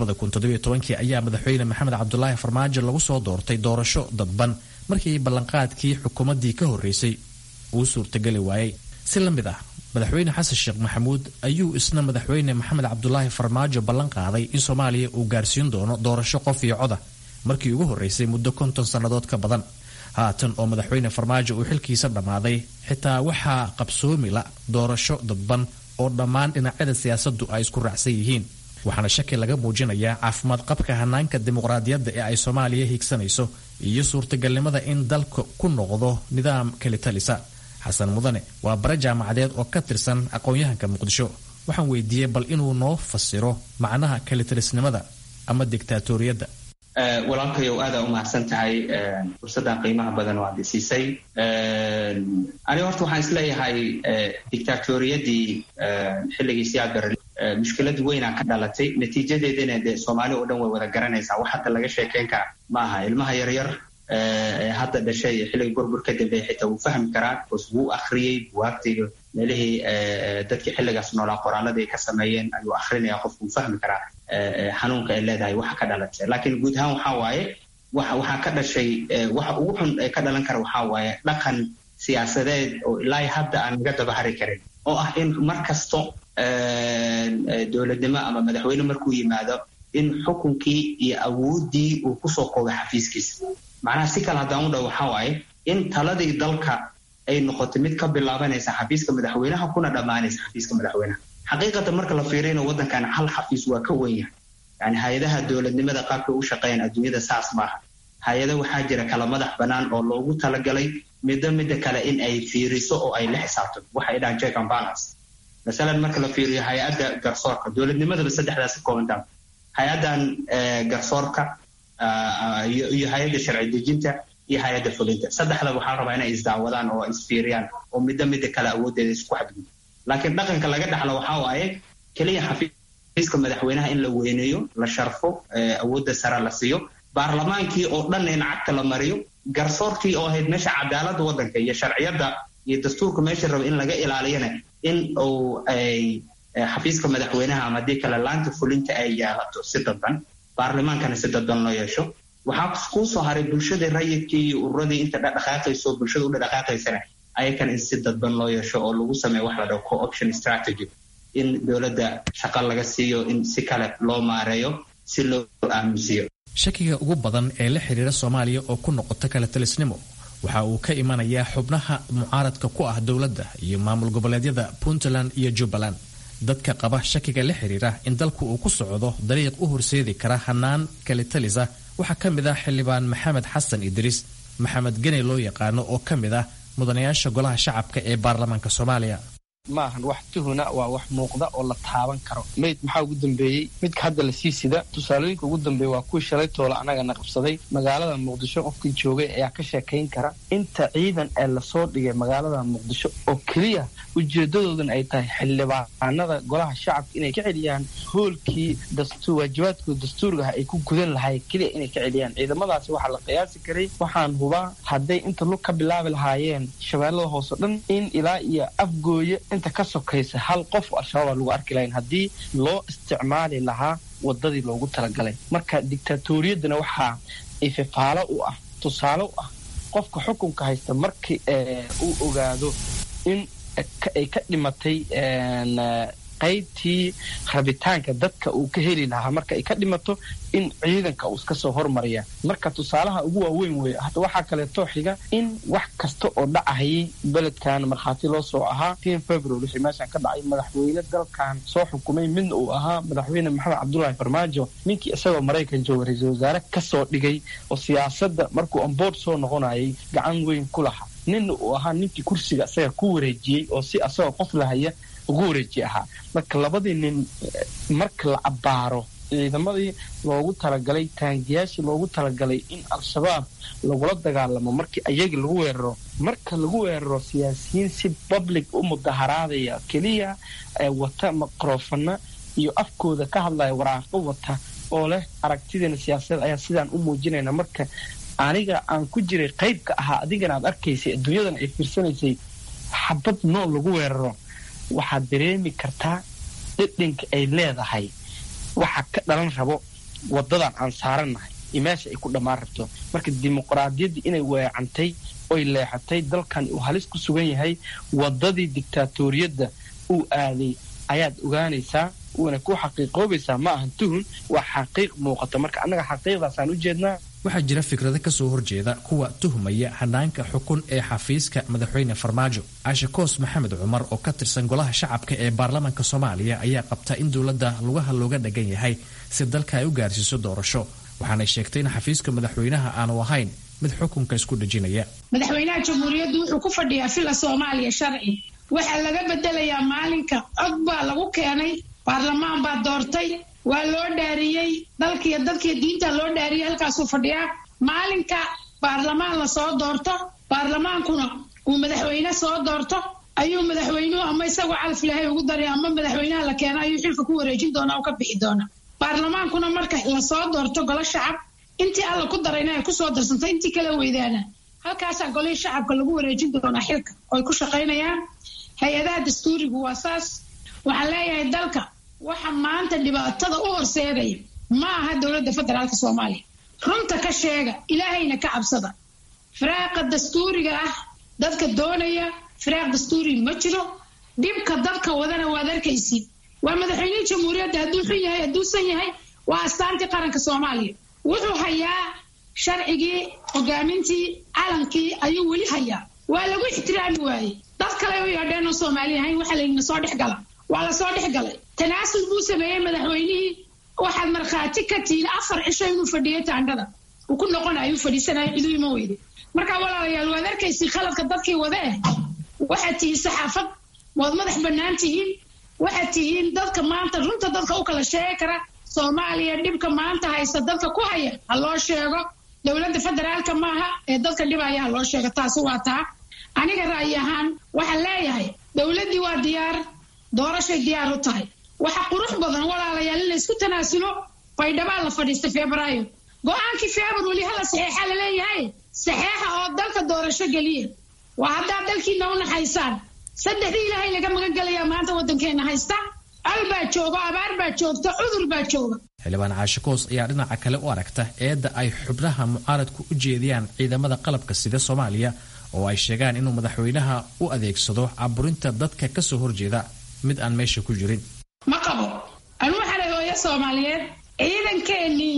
2017 ayaa madaxweyne Maxamed Cabdulaahi Farmaajo lagu soo doortay doorasho dadban markii ballanqaadkii xukuumaddii ka horreysay uu suurtagali waayay. si la mid ah madaxweyne Xasan Sheekh Maxamuud ayuu isna madaxweyne Maxamed Cabdulaahi Farmaajo ballan qaaday in Soomaaliya uu gaarsiin doono doorasho qof iyo coda markii ugu horreysay muddo 50 sannadood ka badan. haatan oo madaxweyne Farmaajo uu xilkiisa dhammaaday, xitaa waxaa qabsoomi la doorasho dadban oo dhammaan dhinacyada siyaasaddu ay isku raacsan yihiin. waxaana shaki laga muujinayaa caafimaad qabka hanaanka dimuqraadiyadda ee ay Soomaaliya higsanayso iyo suurtagalnimada in dalka ku noqdo nidaam keli talisa. xasan mudane waa bare jaamacadeed oo ka tirsan aqoon-yahanka Muqdisho. waxaan weydiiyey bal inuu noo fasiro macnaha keli talisnimada ama diktaatoriyadda. walaalkayow aada u mahadsan tahay fursaddan qiimaha badan oo aad isiisay. Aniga horta waxaan isleeyahay dictatoriyadii xilligii siyaad barre mushkilad weynaa ka dhalatay, natiijadeedina dee Soomaali oo dhan way wada garanaysaa. wax hadda laga sheekeyn kara maaha. ilmaha yaryar hadda dhashay xilligii burbur ka dambeeyay xitaa wuu fahmi karaa, bas wuu akhriyey buwaagtiga meelihii dadkii xilligaas noolaa qoraaladii ay ka sameeyeen ayuu akhrinayaa, qofku wuu fahmi karaa xanuunka ay leedahay waxa ka dhalatay. laakiin guud ahaan waxaa waaye waxaa ka dhashay waxa ugu xun ee ka dhalan kara waxaa waaye dhaqan siyaasadeed oo ilaa hadda aan naga daba hari karin, oo ah in mar kasto dowladnimo ama madaxweyne markuu yimaado in xukunkii iyo awooddii uu kusoo koobo xafiiskiisa. macnaha si kale haddaan u dhaw waxaa waaye in taladii dalka ay noqotay mid ka bilaabanaysa xafiiska madaxweynaha kuna dhammaanaysa xafiiska madaxweynaha. xaqiiqatan marka la fiiriyana waddankan hal xafiis waa ka weyn yahay. yani hay-adaha dowladnimada qaabka u shaqeeyaan adduunyada saas maaha. hay-ada waxaa jira kala madax bannaan oo loogu talagalay midda kale in ay fiiriso oo ay la xisaabto. waxay dhahaan check and balance. masalan marka la fiiriyo hay-adda garsoorka, dowladnimadaba saddexdaas ka koobantaa. hay-addan garsoorka iyo hay-adda sharci dejinta iyo hay-adda fulinta, saddexda waxaa rabaa inay isdaawadaan oo isfiiriyaan oo midda kale awooddeeda isku xadgudbo. laakiin dhaqanka laga dhaxlo waxaa waaye keliya xafiiska madaxweynaha in la weyneeyo, la sharfo, awoodda sare la siiyo, baarlamaankii oo dhan in cagta la mariyo, garsoorkii oo ahayd meesha cadaaladda waddanka iyo sharciyadda iyo dastuurka meesha raba in laga ilaaliyana in uu xafiiska madaxweynaha ama haddii kale laanta fulinta ay yeelato si dadban, baarlamaankana si dadban loo yeesho. waxaa kuu soo haray bulshadii rayidkii iyo ururadii inta dhaqaaqayso bulshada u dhaqaaqaysana ayakan in si dadban loo yeesho oo lagu sameeyo wax la dhaho co-option strategy, in dowladda shaqo laga siiyo, in si kale loo maareeyo, si loo aaminsiiyo. shakiga ugu badan ee la xiriira Soomaaliya oo ku noqota kala talisnimo waxa uu ka imanayaa xubnaha mucaaradka ku ah dowladda iyo maamul goboleedyada Puntland iyo Jubbaland. dadka qaba shakiga la xiriira in dalku uu ku socdo dariiq u horseedi kara hanaan kala talisa waxaa ka mid ah xildhibaan Maxamed Xasan Idriis Maxamed Gene loo yaqaano oo ka mid ah mudanayaasha golaha shacabka ee baarlamaanka Soomaaliya. maahan wax tuhuna waa wax muuqda oo la taaban karo. mayd maxaa ugu dambeeyey midka hadda la sii sida tusaalooyinka ugu dambeeya waa kuwii shalay toola anagana qabsaday magaalada Muqdisho. qofkii joogay ayaa ka sheekayn kara inta ciidan ee lasoo dhigay magaalada Muqdisho oo keliya ujeedadooduna ay tahay xildhibaanada golaha shacabka inay ka celiyaan hoolkii waajibaadkooda dastuuriga ah ay ku gudan lahaayeen keliya inay ka celiyaan. ciidamadaasi waxaa la qiyaasi karay, waxaan hubaa hadday inta lug ka bilaabi lahaayeen shabeellada hoose dhan in ilaa iyo Afgooye inta ka sokaysa hal qof al-shabaab lagu arki lahayn haddii loo isticmaali lahaa wadadii loogu talagalay. marka dictatoriyadana waxaa ififaalo u ah, tusaale u ah qofka xukunka haysta markii uu ogaado in ay ka dhimatay qaybtii rabitaanka dadka uu ka heli lahaa, marka ay ka dhimato in ciidanka uu iska soo hormariya. marka tusaalaha ugu waaweyn weeye. hadda waxaa kaleeto xiga in wax kasta oo dhacayay beledkan markhaati loo soo ahaa 10 February wixii meeshan ka dhacay, madaxweyne dalkan soo xukumay midna uu ahaa madaxweyne Maxamed Cabdullaahi Farmaajo, ninkii isagoo Maraykan jooga ra'iisul wasaare ka soo dhigay oo siyaasadda markuu on board soo noqonayay gacan weyn ku lahaa. ninna uu ahaa ninkii kursiga isaga ku wareejiyey oo si asagoo qof lahaya ugu wareeji ahaa. marka labadii nin marka la abbaaro ciidamadii loogu talagalay, taangiyaashii loogu talagalay in al-shabaab lagula dagaalamo, markii ayagii lagu weeraro, marka lagu weeraro siyaasiyiin si public u mudaharaadaya keliya wata maqroofana iyo afkooda ka hadlaya waraaqo wata oo leh aragtideena siyaasadeed ayaa sidaan u muujinayna. marka aniga aan ku jiray qaybka ahaa, adigana aad arkaysay, adduunyadan ay fiirsanaysay, xabad nool lagu weeraro, waxaad dareemi kartaa dhedhanka ay leedahay waxa ka dhalan rabo wadadan aan saarannahay iyo meesha ay ku dhammaan rabto. marka dimuqraadiyaddii inay weecantay oy leexatay, dalkan uu halis ku sugan yahay, wadadii dictatoriyadda uu aaday ayaad ogaanaysaa, uuna ku xaqiiqoobaysaa. ma ahan tuhun, waa xaqiiq muuqata. marka annaga xaqiiqdaasaan u jeednaa. waxaa jira fikrado ka soo horjeeda kuwa tuhmaya hanaanka xukun ee xafiiska madaxweyne Farmaajo. Caashe Koos Maxamed Cumar oo ka tirsan golaha shacabka ee baarlamaanka Soomaaliya ayaa qabta in dowladda lugaha looga dhagan yahay si dalka ay u gaarsiiso doorasho. waxaanay sheegtay in xafiiska madaxweynaha aanu ahayn mid xukunka isku dhajinaya. madaxweynaha jamhuuriyaddu wuxuu ku fadhiyaa fila Soomaaliya sharci. waxaa laga bedelayaa maalinka cod baa lagu keenay, baarlamaan baa doortay, waa loo dhaariyey dalkiiyo dadkiiyo diinta loo dhaariyey halkaasuu fadhiyaa maalinka baarlamaan la soo doorto baarlamaankuna uu madaxweyne soo doorto ayuu madaxweynuhu ama isagoo calaf ilaahay ugu daray ama madaxweynaha la keena ayuu xilka ku wareejin doonaa oo ka bixi doonaa baarlamaankuna marka la soo doorto golo shacab intii alla ku darayna ay kusoo darsantay intii kala weydaana halkaasaa golihii shacabka lagu wareejin doonaa xilka ooay ku shaqaynayaan hay-adaha dastuurigu waa saas waxaan leeyahay dalka waxa maanta dhibaatada u horseedaya ma aha dowladda federaalka soomaaliya runta ka sheega ilaahayna ka cabsada firaaqa dastuuriga ah dadka doonaya firaaq dastuuri ma jiro dhibka dadka wadana waad arkaysiin waa madaxweynihii jamhuuriyadda hadduu xun yahay hadduusan yahay waa astaantii qaranka soomaaliya wuxuu hayaa sharcigii hogaamintii calankii ayuu weli hayaa waa lagu ixtiraami waayey dad kale u yeedheenoo soomaali ahayn waxaa layidhi soo dhex gala waa la soo dhex galay tanaasul buu sameeyey madaxweynihii waxaad markhaati ka tihiin 4 cisho inuu fadhiyay taandhada uu ku noqonayo uu fadhiisanayo ciduu ima weyde marka walaalayaal waad arkaysi khaladka dadkii wada waxaad tihiin saxaafad waad madax bannaan tihiin waxaad tihiin dadka maanta runta dadka u kala sheegi kara soomaaliya dhibka maanta haysta dadka ku haya ha loo sheego dowladda federaalka maaha ee dadka dhibaya ha loo sheego taasi waa taa aniga ra'yi ahaan waxaan leeyahay dowladdii waa diyaar doorashay diyaar u tahay waxa qurux badan walaalayaal in la isku tanaasulo baydhabaa la fadhiista febraayo go-aankii february hala saxeexa la leeyahay saxeexa oo dalka doorasho geliya waa haddaad dalkiina u naxaysaan saddexdii ilaahay laga magan gelayaa maanta waddankeena haysta al baa jooga abaar baa joogta cudur baa jooga xildhibaan caashe koos ayaa dhinaca kale u aragta eedda ay xubnaha mucaaradku u jeediyaan ciidamada qalabka sida Soomaaliya oo ay sheegaan inuu madaxweynaha u adeegsado caburinta dadka ka soo horjeeda mid aan meesha ku jirin ma qabo anu waxaan hooyo Soomaaliyeed ciidankeenii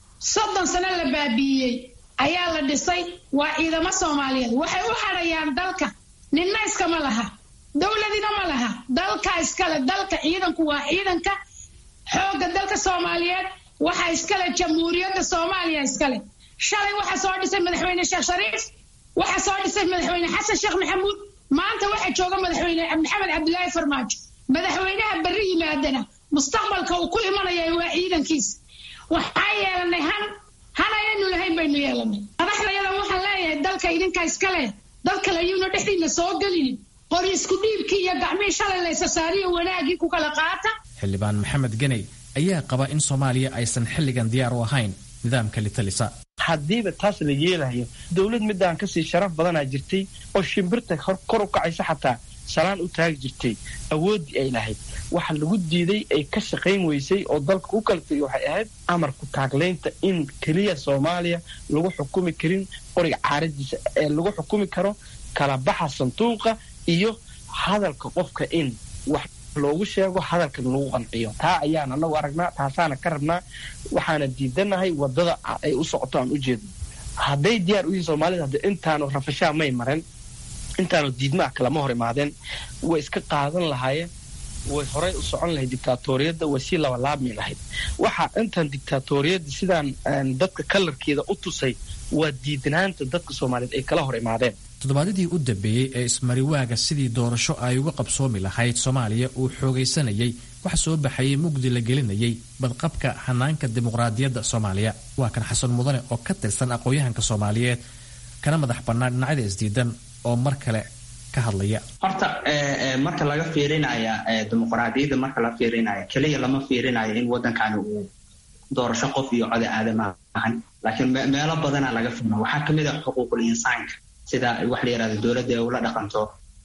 30 sano la baabiiyey ayaa la dhisay waa ciidamo Soomaaliyeed waxay u xarayaan dalka ninna iskama laha dowladina ma laha dalka iskale dalka ciidanku waa ciidanka xooga dalka Soomaaliyeed waxa iskale jamhuuriyadda Soomaaliya iskale shalay waxa soo dhisay madaxweyne Sheekh Shariif waxa soo dhisay madaxweyne Xasan Sheekh Maxamuud maanta waxa jooga madaxweyne Maxamed Cabdullaahi Farmaajo madaxweynaha bari yimaadana mustaqbalka uu ku imanaya waa ciidankiisa waxa yeelanay hanaynu lahayn baynu yeelanay madaxdayada waxaan leeyahay dalka idinka iskale dalka la yuna dhexdiina soo galin qori isku dhiibkii iyo gacmihii shalay la sasaariyo wanaagii ku kala qaata xildhibaan maxamed ganey ayaa qaba in Soomaaliya aysan xilligan diyaar u ahayn nidaamka litalisa haddiiba taas la yeelayo dowlad midaan ka sii sharaf badanaa jirtay oo shimbirta kor u kacaysa xataa salaan u taagi jirtay awoodii ay lahayd waxa lagu diiday ay ka shaqayn weysay oo dalka u kala tagay waxay ahayd amarku taagleynta in kaliya Soomaaliya lagu xukumi karin qoriga caaradiisa ee lagu xukumi karo kala baxa sanduuqa iyo hadalka qofka in wax loogu sheego hadalka lagu qanciyo taa ayaan anagu aragnaa taasaana ka rabnaa waxaana diidanahay wadada ay u socoto aan u jeedo hadday diyaar u yihiin Soomaalida hadda intaanu rafashaa may maran intaanu diidmaa kalama hor imaadeen way iska qaadan lahaayeen way horay u socon lahayd dictatoriyadda way sii laabmi lahayd waxa intan dictatoriyadda sidaan dadka kalarkeeda u tusay waa diidanaanta dadka Soomaaliyeed ay kala hor imaadeen toddobaadadii u dambeeyay ee ismariwaaga sidii doorasho ay uga qabsoomi lahayd Soomaaliya uu xoogaysanayay wax soo baxay mugdi la gelinayay badqabka hanaanka dimuqraadiyadda Soomaaliya waa kan Xasan Mudane oo ka tirsan aqoonyahanka Soomaaliyeed kana madax bannaan dhinacyada isdiidan oo mar kale ka hadlaya horta marka laga fiirinaya dimuqraadiyadda marka la fiirinaya kaliya lama fiirinayo in waddankan uu doorasho qof iyo cod aadama ahan laakiin meelo badan laga fiirino waxa kamid ah xuquuqul insaanka sida wax la yiraahdo dawladda ay ula dhaqanto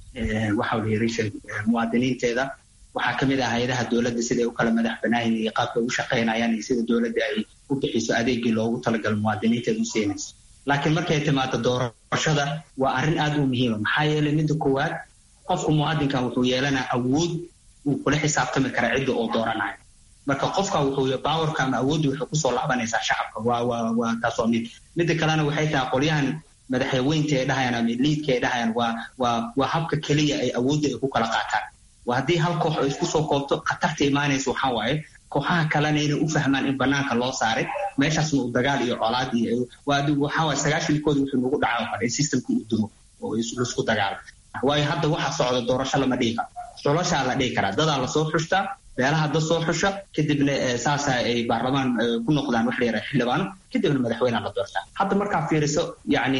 waxa la yiraahdo muwaadiniinteeda waxa kamid ah hay'adaha dawladda sida ay u kala madax banaayeen iyo qaabka ay u shaqeynayaan iyo sida dawladda ay u bixiso adeegii loogu talagalay muwaadiniinteeda u siinayso laakiin markay timaado doorashada waa arrin aad u muhiim ah maxaa yeelay midda koowaad qofka muwaadinka wuxuu yeelanayaa awood uu kula xisaabtami kara cidda oo dooranayo marka qofka wuxuu powerka ama awooddu wuxuu ku soo laabanaysaa shacabka waa taas oo midda kalena waxay tahay qolyahan madaxweynaha ay dhahayaan ama liidka ay dhahayaan waa habka kaliya ay awoodda ay ku kala qaataan waa haddii hal koox ay isku soo koobto khatarta imaanaysa waxaa waaye kooxaha kalena inay u fahmaan in banaanka loo saaray meeshaasna uu dagaal iyo colaad iyo waxaa waaye 90-kood wuxuu nagu dhacay oo systemka uu dumo oo isku dagaalo waayo hadda waxa socda doorasho lama dhihi karo doorashaa la dhihi karaa dadaa lasoo xushtaa beelaha dad soo xusha kadibna saasa ay baarlamaan ku noqdaan wax la yaraha xildhibaano kadibna madaxweyneha la doortaa hadda markaa fiiriso yacni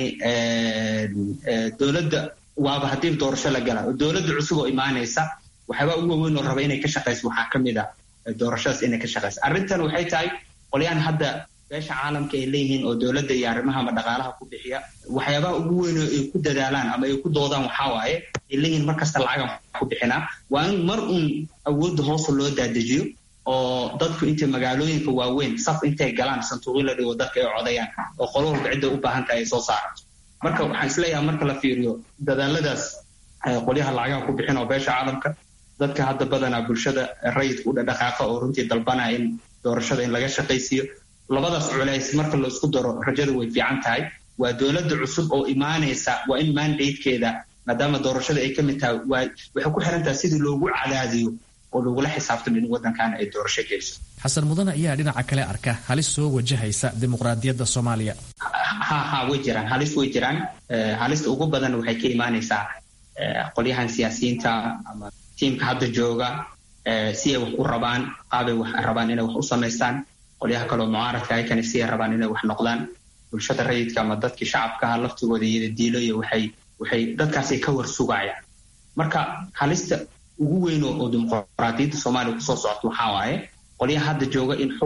dowladda waaba haddii doorasho la gala dowladda cusub oo imaanaysa waxyaabaa ugu waaweyn oo raba inay ka shaqayso waxaa ka mid a doorashadaas inay ka shaqayso arrintan waxay tahay qolyaan hadda beesha caalamka ay leeyihiin oo dowladda iyo arrimaha ama dhaqaalaha ku bixiya waxyaabaha ugu weyn oo ay ku dadaalaan ama ay ku doodaan waxaa waaye ay leeyihiin mar kasta lacagan ku bixinaa waa in mar uun awoodda hoosa loo daadejiyo oo dadku intay magaalooyinka waaweyn saf intay galaan sanduuqyo la dhigo dadka ay codayaan oo qolo walba cidda u baahan tahay ay soo saarato marka waxaan isleeyahay marka la fiiriyo dadaaladaas qolyaha lacagaha ku bixin oo beesha caalamka dadka hadda badanaa bulshada rayidka u dhaqaaqa oo runtii dalbanaya in doorashada in laga shaqaysiiyo labadaas culays marka la isku daro rajada way fiican tahay waa dowladda cusub oo imaanaysa waa in mandatekeeda maadaama doorashada ay ka mid tahay waxay ku xiran tahay sidii loogu cadaadiyo oo lagula xisaabtamo in waddankan ay doorasho geliso xasan mudane ayaa dhinaca kale arka halis soo wajahaysa dimuqraadiyadda soomaaliya way jiraan halis way jiraan halista ugu badan waxay ka imaanaysaa qolyahan siyaasiyiinta ama tiimka hadda jooga si ay wax u rabaan qaabay wax rabaan inay wax u samaystaan qolyaha kaloo mucaaradka ayakana si ay rabaan inay wax noqdaan bulshada rayidka ama dadkii shacabkaha laftigooda iyada diilo iyo waxay dadkaasay ka war sugayaan marka halista ugu weyn oo dimuqraadiyadda soomaaliya kusoo socota waxaa waaye qolyaha hadda jooga in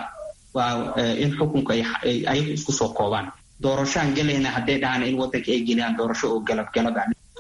xukunka ay isku soo koobaan doorashaan gelayna hadday dhahaan in waddanka ay geliyaan doorasho oo galab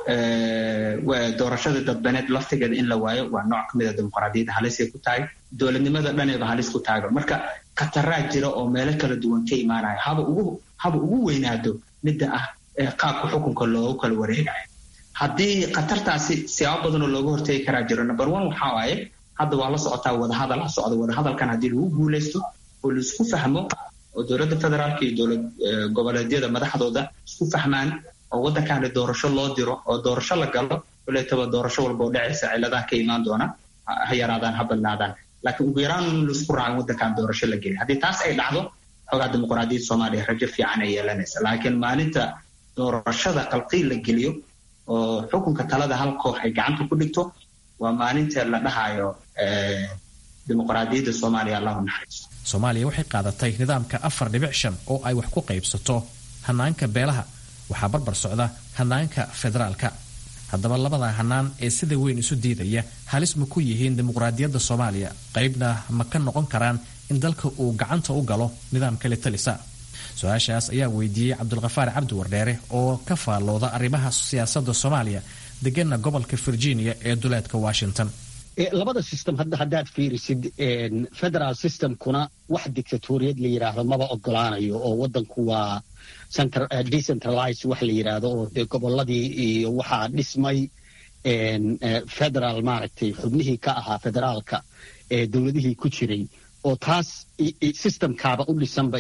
doorashada dadbaneed laftigeeda in la waayo waa nooc ka mid a dimuqraadiyadda halisay ku tahay dowladnimada dhaneeba halis ku taaga marka khataraa jira oo meelo kala duwan ka imaanaya haba ugu weynaado midda ah qaabka xukunka loogu kala wareegayo haddii khatartaasi siyaabo badan oo looga hortegi karaa jiro number one waxaa waaye hadda waa la socotaa wadahadal ha socda wadahadalkan haddii lagu guulaysto oo laisku fahmo oo dowladda federaalka iyo dowlad goboleedyada madaxdooda isku fahmaan oo waddankaani doorasho loo diro oo doorasho la galo waleetaba doorasho walba oo dhacaysa ciladaha ka imaan doona ha yaraadaan ha badnaadaan laakiin ugu yaraan laisku raacan waddankan doorasho la geliy haddii taas ay dhacdo xoogaa dimuqraadiyadda soomaaliya rajo fiican ay yeelanaysa laakiin maalinta doorashada qalqiil la geliyo oo xukunka talada hal koox ay gacanta ku dhigto waa maalinta la dhahayo dimuqraadiyadda soomaaliya allahu naxariisto soomaaliya waxay qaadatay nidaamka 4.5 oo ay wax ku qaybsato hanaanka beelaha waxaa barbar socda hanaanka federaalka haddaba labada hanaan ee sida weyn isu diidaya halis ma ku yihiin dimuqraadiyadda soomaaliya qaybna ma ka noqon karaan in dalka uu gacanta u galo nidaamka litalisa su-aashaas ayaa weydiiyey cabdulqafaar cabdi wardheere oo ka faallooda arrimaha siyaasadda soomaaliya degana gobolka virginia ee duleedka washington labada system haddaad fiirisid federal systemkuna wax dictatoriyad la yidhaahdo maba ogolaanayo oo waddanku waa decentralized wax la yidhaahdo oo dee gobolladii iyo waxaa dhismay federal maaragtay xubnihii ka ahaa federaalka ee dowladihii ku jiray oo taas systemkaaba u dhisanba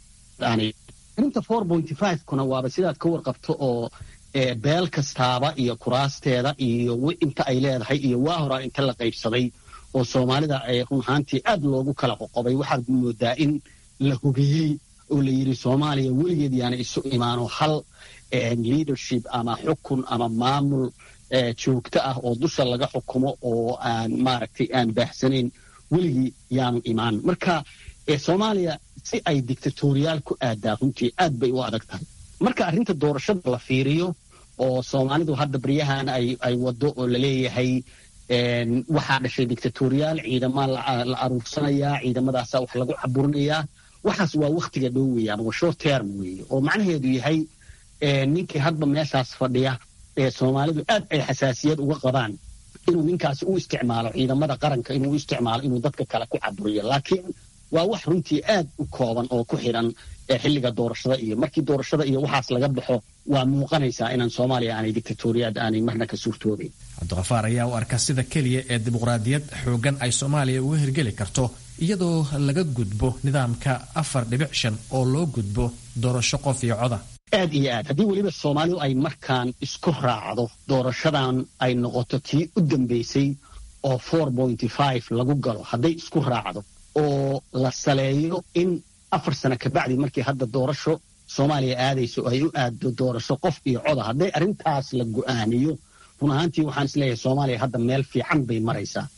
inta 4.5kuna waaba sidaad ka warqabto oo beel kastaaba iyo kuraasteeda iyo inta ay leedahay iyo waa horaa inta la qaybsaday oo soomaalida run ahaantii aad loogu kala qoqobay waxaad moodaa in la hubiyey oo la yidhi soomaaliya weligeed yaana isu imaano hal leadership ama xukun ama maamul joogto ah oo dusha laga xukumo oo aan maaragtay aan baahsanayn weligii yaanu imaan marka soomaaliya si ay dictatoriyaal ku aadaa runtii aad bay u adag tahay marka arrinta doorashada la fiiriyo oo soomaalidu hadda baryahan ay wado oo laleeyahay waxaa dhashay dictatoriyaal ciidama la aruursanayaa ciidamadaasaa wax lagu caburinayaa waxaas waa wakhtiga dhow weeyaan waa short term weeye oo macnaheedu yahay ninkii hadba meeshaas fadhiya ee soomaalidu aad ay xasaasiyad uga qabaan inuu ninkaasi u isticmaalo ciidamada qaranka inuu u isticmaalo inuu dadka kale ku caburiyo laakiin waa wax runtii aad u kooban oo ku xidhan xilliga doorashada iyo markii doorashada iyo waxaas laga baxo waa muuqanaysaa inaan soomaaliya aanay dictatoriyaad aanay marna ka suurtoobayn cabdiqafaar ayaa u arka sida keliya ee dimuqraadiyad xoogan ay soomaaliya uga hirgeli karto iyadoo laga gudbo nidaamka 4.5 oo loo gudbo doorasho qof iyo coda aad iyo aad haddii weliba soomaalidu ay markaan isku raacdo doorashadan ay noqoto tii u dambaysay oo 4.5 lagu galo hadday isku raacdo oo la saleeyo in 4 sano kabacdi markii hadda doorasho soomaaliya aadayso ay u aaddo doorasho qof iyo coda hadday arrintaas la go'aaniyo run ahaantii waxaan isleeyahay soomaaliya hadda meel fiican bay maraysaa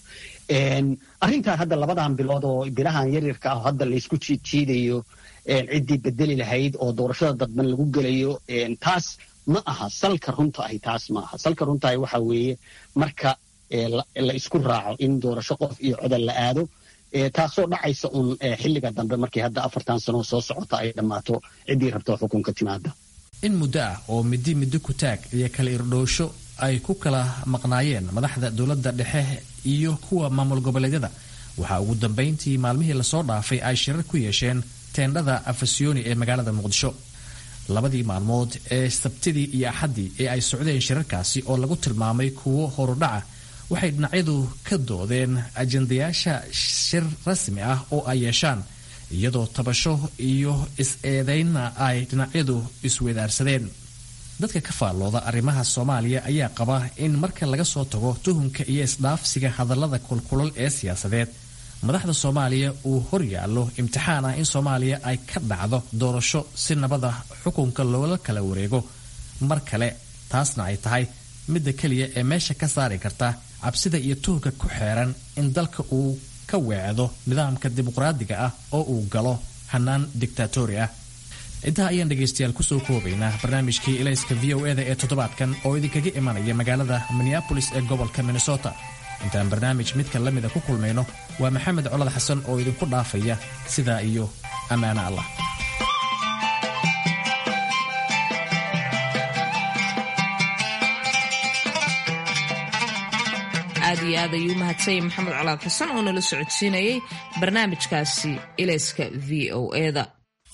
arrintan hadda labadan bilood oo bilahan yaryarka ah hadda laysku jiidayo ciddii bedeli lahayd oo doorashada dadban lagu gelayo taas ma aha salka runta ahi taas ma aha salka runta ahi waxa weeye marka la isku raaco in doorasho qof iyo codal la aado taasoo dhacaysa uun xilliga dambe markii hadda 4 sano soo socota ay dhammaato ciddii rabto xukunka timaada in muddo ah oo midi ku taag iyo kala irdhoosho ay ku kala maqnaayeen madaxda dowladda dhexe iyo kuwa maamul goboleedyada waxaa ugu dambayntii maalmihii lasoo dhaafay ay shirar ku yeesheen teendhada afasyooni ee magaalada muqdisho labadii maalmood ee sabtidii iyo axaddii ee ay socdeen shirarkaasi oo lagu tilmaamay kuwo horudhaca waxay dhinacyadu ka doodeen ajendayaasha shir rasmi ah oo ay yeeshaan iyadoo tabasho iyo is-eedaynna ay dhinacyadu isweydaarsadeen dadka ka faallooda arrimaha Soomaaliya ayaa qaba in marka laga soo tago tuhunka iyo isdhaafsiga hadallada kulkulul ee siyaasadeed madaxda Soomaaliya uu hor yaallo imtixaan ah in Soomaaliya ay ka dhacdo doorasho si nabada xukunka loola kala wareego mar kale taasna ay tahay midda kaliya ee meesha ka saari karta cabsida iyo tuhunka ku xeeran in dalka uu ka weecdo nidaamka dimuqraadiga ah oo uu galo hanaan dictatori ah intaa ayaan dhegaystayaal kusoo koobaynaa barnaamijkii ilayska VOA ee toddobaadkan oo idinkaga imanaya magaalada Minneapolis ee gobolka Minnesota intaan barnaamij midka la mida ku kulmayno waa Maxamed Colad Xasan oo idinku dhaafaya sidaa iyo ammaano Allah aad iyo aad ayuu mahadsan yahay Maxamed Colad Xasan oo nala socodsiinayay barnaamijkaasi ilayska VOA-da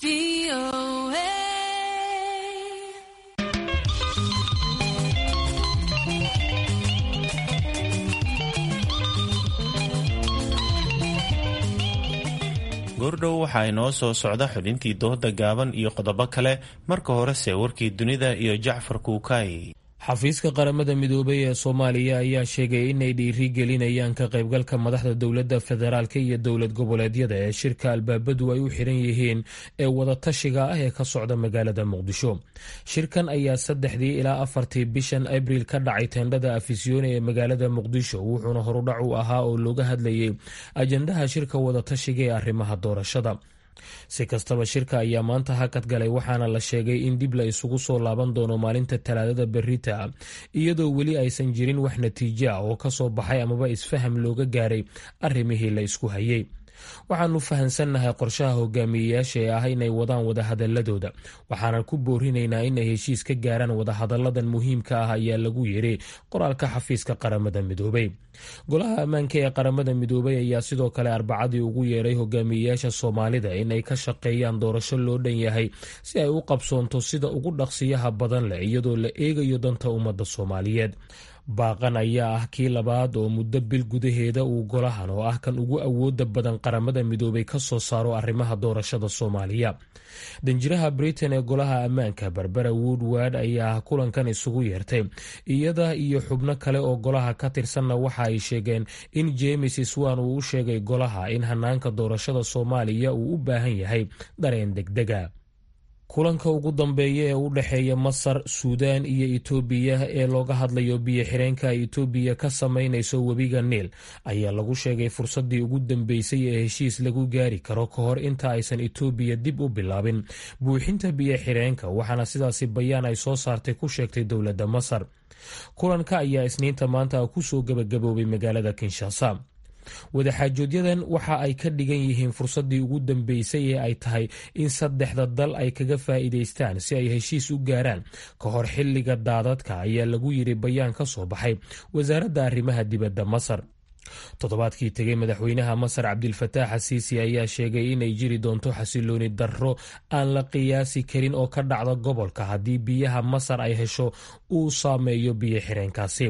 goordhow waxaa inoo soo socda xubintii dooda gaaban iyo qodobo kale marka horese warkii dunida iyo Jacfar Kuukay xafiiska qaramada midoobay ee Soomaaliya ayaa sheegay inay dhiiri gelinayaan ka qaybgalka madaxda dowladda federaalka iyo dowlad goboleedyada ee shirka albaabadu ay u xiran yihiin ee wadatashiga ah ee ka socda magaalada Muqdisho. Shirkan ayaa 3 ilaa 4 bishan Abriil ka dhacay teendhada Afisyooni ee magaalada Muqdisho wuxuuna horudhac u ahaa oo looga hadlayay ajandaha shirka wadatashiga ee arrimaha doorashada. si kastaba shirka ayaa maanta hakad galay waxaana la sheegay in dib la isugu soo laaban doono maalinta Talaadada berrita iyadoo weli aysan jirin wax natiijo ah oo ka soo baxay amaba isfaham looga gaaray arrimihii la isku hayay. waxaanu fahansannahay qorshaha hogaamiyeyaasha ee ah inay wadaan wadahadaladooda waxaanan ku boorinaynaa inay heshiis ka gaaraan wadahadalladan muhiimka ah ayaa lagu yiri qoraalka xafiiska qaramada midoobay. golaha ammaanka ee qaramada midoobay ayaa sidoo kale Arbacadii ugu yeeray hogaamiyeyaasha Soomaalida inay ka shaqeeyaan doorasho loo dhan yahay si ay u qabsoonto sida ugu dhaqsiyaha badan leh iyadoo la eegayo danta ummadda Soomaaliyeed. baaqan ayaa ah kii labaad oo muddo bil gudaheeda uu golahan oo ah kan ugu awooda badan qaramada midoobay ka soo saaro arrimaha doorashada Soomaaliya. danjiraha Britain ee golaha ammaanka Barbara Woodward ayaa kulankan isugu yeertay iyada iyo xubno kale oo golaha ka tirsanna waxa ay sheegeen in James Swan uu u sheegay golaha in hanaanka doorashada Soomaaliya uu u baahan yahay dareen degdega. kulanka ugu dambeeya ee u dhaxeeya Masar, Suudaan iyo Itoobiya ee looga hadlayo biyo-xireenka Itoobiya ka sameynayso webiga Niil ayaa lagu sheegay fursadii ugu dambeysay ee heshiis lagu gaari karo ka hor inta aysan Itoobiya dib u bilaabin buuxinta biyo-xireenka waxaana sidaasi bayaan ay soo saartay ku sheegtay dowladda Masar. kulanka ayaa Isniinta maanta ku soo gabagaboobay magaalada Kinshasa. wadaxaajoodyadan waxa ay ka dhigan yihiin fursadii ugu dambeysay ee ay tahay in saddexda dal ay kaga faa'iidaystaan si ay heshiis u gaaraan ka hor xilliga daadadka ayaa lagu yiri bayaan ka soo baxay wasaaradda arrimaha dibadda Masar. toddobaadkii tegay madaxweynaha Masar Cabdilfataax Asiisi ayaa sheegay inay jiri doonto xasilooni darro aan la qiyaasi karin oo ka dhacda gobolka haddii biyaha Masar ay hesho uu saameeyo biyo-xireenkaasi.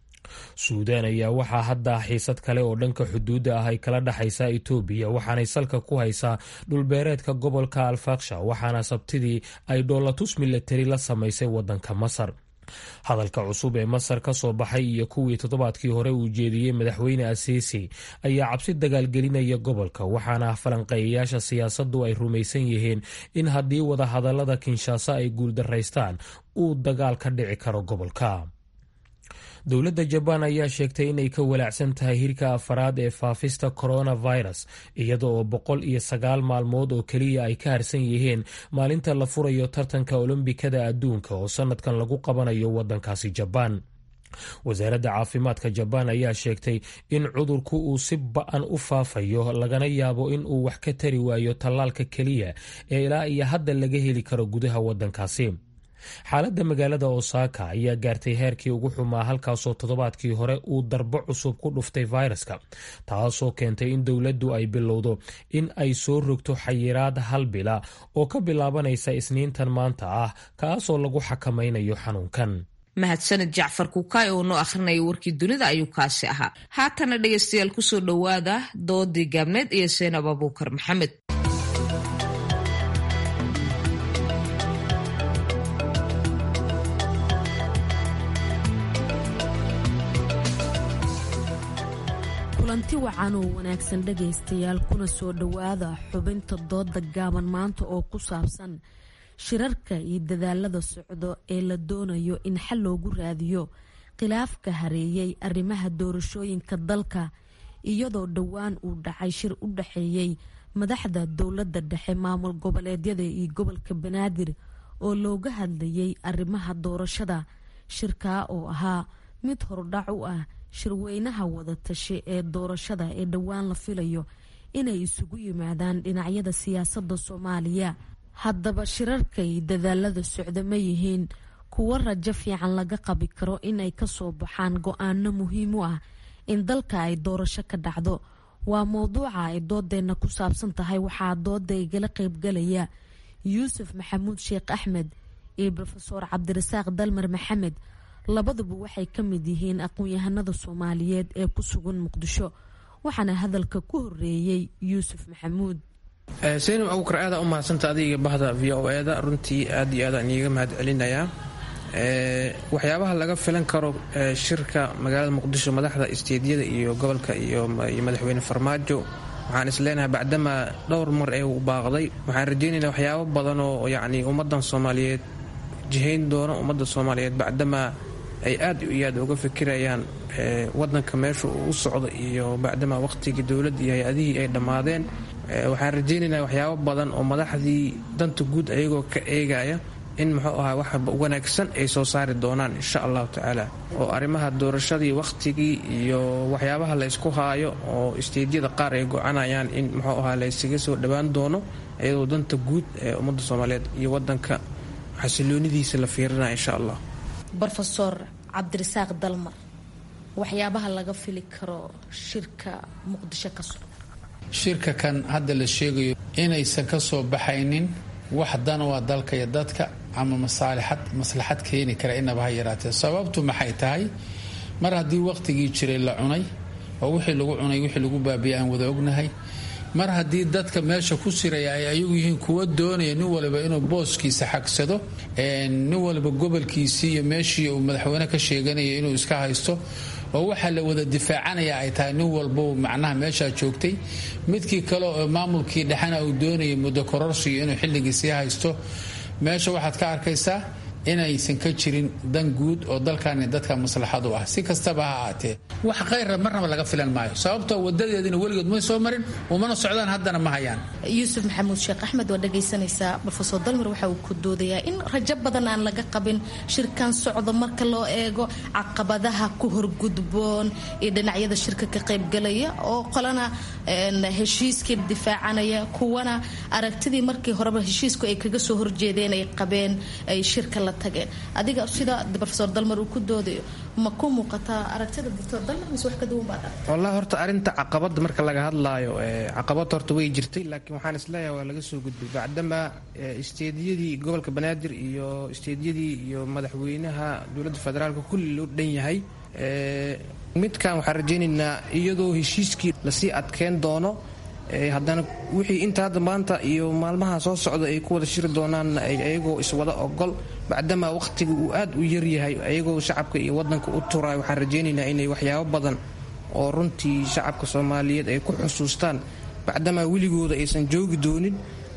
Suudaan ayaa waxaa hadda xiisad kale oo dhanka xuduudda ah ay kala dhaxaysaa Itoobiya waxaanay salka ku haysaa dhulbeereedka gobolka Alfaksha waxaana Sabtidii ay dhoolatus milatari la samaysay wadanka Masar. hadalka cusub ee Masar ka soo baxay iyo kuwii toddobaadkii hore uu jeediyey madaxweyne Asiisi ayaa cabsi dagaalgelinaya gobolka waxaana falanqeeyayaasha siyaasaddu ay rumaysan yihiin in haddii wadahadallada Kinshasa ay guuldaraystaan uu dagaal ka dhici karo gobolka. dowladda jabaan ayaa sheegtay inay ka walaacsan tahay hirka afaraad ee faafista coronavirus iyada oo 109 maalmood oo keliya ay ka harsan yihiin maalinta la furayo tartanka olombikada adduunka oo sanadkan lagu qabanayo wadankaasi jabaan. wasaaradda caafimaadka jabaan ayaa sheegtay in cudurku uu si ba-an u faafayo lagana yaabo in uu wax ka tari waayo tallaalka keliya ee ilaa iyo hadda laga heli karo gudaha wadankaasi. xaaladda magaalada Osaka ayaa gaartay heerkii ugu xumaa halkaasoo toddobaadkii hore uu darbo cusub ku dhuftay fayraska, taasoo keentay in dowladdu ay bilowdo in ay soo rogto xayiraad hal bila oo ka bilaabanaysa isniintan maanta ah kaasoo lagu xakamaynayo xanuunkan. mahadsanid jacfar kukaay oo noo akhrinaya warkii dunida ayuu kaasi ahaa. haatana dhegaystayaal kusoo dhowaada doodii gaabneed iyo Seenab Abuukar Maxamed. kulanti wacan oo wanaagsan dhegaystayaal, kuna soo dhowaada xubinta dooda gaaban maanta oo ku saabsan shirarka iyo dadaalada socdo ee la doonayo in xal loogu raadiyo khilaafka hareeyay arrimaha doorashooyinka dalka, iyadoo dhowaan uu dhacay shir u dhaxeeyey madaxda dowladda dhexe, maamul goboleedyada iyo gobolka banaadir oo looga hadlayay arrimaha doorashada. shirkaa oo ahaa mid hordhac u ah shirweynaha wadatashi ee doorashada ee dhowaan la filayo inay isugu yimaadaan dhinacyada siyaasadda Soomaaliya. haddaba shirarka iyo dadaalada socda ma yihiin kuwo rajo fiican laga qabi karo inay kasoo baxaan go-aano muhiim u ah in dalka ay doorasho ka dhacdo? waa mowduuca ay doodeenna ku saabsan tahay. waxaa dooda igala qaybgalaya yuusuf maxamuud sheekh axmed iyo brofesor cabdirasaaq dalmar maxamed. labaduba waxay ka mid yihiin aqoon-yahanada Soomaaliyeed ee ku sugan Muqdisho, waxaana hadalka ku horeeyey yuusuf maxamuud. Seenab Abuukar, aada u mahadsanta adiga bahda VOA-da, runtii aad iyo aadaan iiga mahad celinayaa. waxyaabaha laga filan karo shirka magaalada Muqdisho, madaxda isteediyada iyo gobolka iyo madaxweyne Farmaajo, waxaan isleenahay bacdamaa dhowr mar ee uu baaqday, waxaan rajaynaynaa waxyaabo badan oo yacni ummadan Soomaaliyeed jihayn doono ummadda Soomaaliyeed bacdamaa ay aad iyo aad uga fikirayaan wadanka meesha uu u socdo iyo bacdamaa waqtigii dowladda iyo hay-adihii ay dhammaadeen. waxaan rajaynaynaa waxyaabo badan oo madaxdii danta guud ayagoo ka eegaya in muxuu ahaa wax wanaagsan ay soo saari doonaan insha allahu tacaala, oo arrimaha doorashadii waqtigii iyo waxyaabaha la ysku haayo oo isteediyada qaar ay go-anayaan in muxuu ahaa la ysaga soo dhowaan doono iyadoo danta guud ee ummadda Soomaaliyeed iyo wadanka xasiloonidiisa la fiirinaya insha allah. brofesor cabdirasaaq dalmar, waxyaabaha laga fili karo shirka Muqdisho ka socda. shirka kan hadda la sheegayo inaysan ka soo baxaynin wax dan waa dalka iyo dadka ama maslaxad keeni kara inaba ha yaraatee. sababtu maxay tahay? mar haddii waqtigii jiray la cunay oo wixii lagu cunay wixii lagu baabiyay aan wada ognahay, mar haddii dadka meesha ku siraya ay ayagu yihiin kuwa doonaya nin waliba inuu booskiisa xagsado, nin waliba gobolkiisii iyo meeshii uu madaxweyne ka sheeganaya inuu iska haysto, oo waxaa la wada difaacanaya ay tahay nin walbo macnaha meeshaa joogtay, midkii kale oo maamulkii dhexena uu doonayay muddo kororsiyo inuu xilligii sii haysto. meesha waxaad ka arkaysaa inaysan ka jirin dan guud oo dalkani dadka maslaxad u ah. si kastaba ha ahaatee wax khayra marnaba laga filan maayo, sababtoo wadadeedina weligood may soo marin, umana socdaan, haddana ma hayaan. yuusuf maxamuud sheekh axmed, waa dhagaysanaysaa. brofesor dalmar waxa uu ku doodayaa in rajo badan aan laga qabin shirkan socdo marka loo eego caqabadaha ku horgudboon iyo dhinacyada shirka ka qaybgalaya oo qolana heshiiskii difaacanaya, kuwana aragtidii markii horeba heshiisku ay kaga soo horjeedeen ay qabeen ay shirka la tageen. adiga sida brofesor dalmar uu ku doodayo ma ku muuqataa aragtida brofesor dalmar mise wax ka duwan baad aragtay? wallahi horta arrinta caqabada marka laga hadlaayo caqabad horta way jirtay, laakiin waxaan isleeyahay waa laga soo gudbay bacdama isteediyadii gobolka banaadir iyo isteediyadii iyo madaxweynaha dowladda federaalka kulli loo dhan yahay. midkan waxaan rajaynaynaa iyadoo heshiiskii lasii adkeyn doono, haddana wixii inta hadda maanta iyo maalmaha soo socda ay ku wada shiri doonaan ayagoo iswada ogol, bacdamaa waqtiga uu aad u yaryahay, ayagoo shacabka iyo wadanka u turaay. waxaan rajaynaynaa inay waxyaabo badan oo runtii shacabka Soomaaliyeed ay ku xusuustaan bacdamaa weligooda aysan joogi doonin,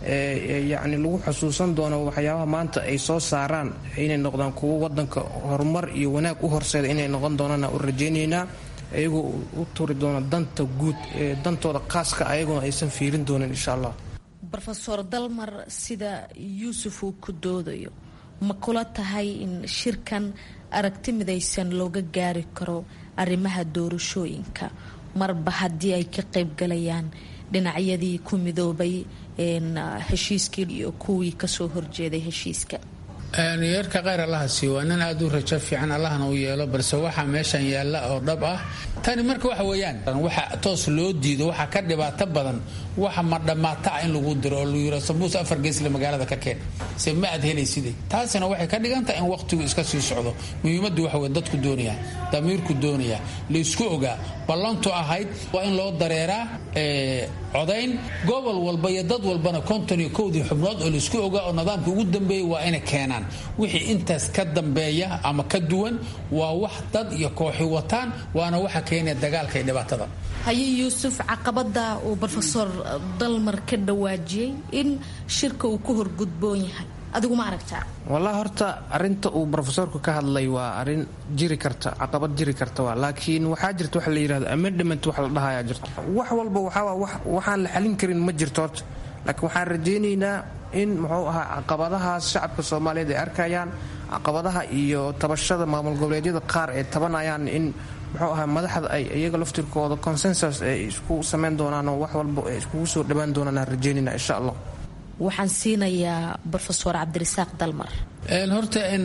yacni lagu xusuusan doono waxyaabaha maanta ay soo saaraan inay noqdaan kuwo wadanka horumar iyo wanaag u horseeda inay noqon doonaan u rajaynaynaa, iyagoo u turi doona danta guud ee dantooda khaaska ayaguna aysan fiirin doonin insha allah. rofeor dalmar, sida yuusuf uu ku doodayo, ma kula tahay in shirkan aragti midaysan looga gaari karo arrimaha doorashooyinka marba haddii ay ka qaybgalayaan dhinacyadii ku midoobay heshiiskii iyo kuwii kasoo horjeeday heshiiska? yeerka kheyr allaha siiyo, waa nin aad u rajo fiican allahna u yeelo, balse waxaa meeshan yaalla oo dhab ah tani marka waxa weeyaan waxa toos loo diido waxa ka dhibaato badan waxa ma dhammaata in lagu diro oo lagu yiro sambuus 4 gees la magaalada ka keen si ma aad helaysidii, taasina waxay ka dhigantaa in waqtigu iska sii socdo. muhiimaddu waxa weey dadku doonaya, damiirku doonaya, la isku ogaa ballantu ahayd waa in loo dareeraa codayn gobol walba iyo dad walbana 51 xubnood oo la isku ogaa oo nidaamka ugu dambeeyay waa inay keenaan. wixii intaas ka dambeeya ama ka duwan waa wax dad iyo kooxi wataan, waana waxa keenaya dagaalka iyo dhibaatada. haye yuusuf, caqabada uu rofeor dalmar ka dhawaajiyay in shirka uu ku horgudboon yahay, adigu ma aragtaa? wallahi horta arinta uu rofesorku ka hadlay waa arin jiri karta, caqabad jiri karta waa, laakiin waxaa jirta waxa la yiraahdo amendment wax la dhahayaa jirta. wax walba waxaan la xalin karin ma jirto horta, laakiin waxaan rajaynaynaa in muxuu ahaa caqabadahaas shacabka Soomaaliyeed ay arkayaan, caqabadaha iyo tabashada maamul goboleedyada qaar ee tabanayaan in muxuu ahaa madaxda ay iyaga laftirkooda consensus ay isku sameyn doonaan oo wax walba ay iskugu soo dhawaan doonaan rajaynaynaa insha Allah. waxaan siinayaa rofeor cabdirasaaq dalmar. horta in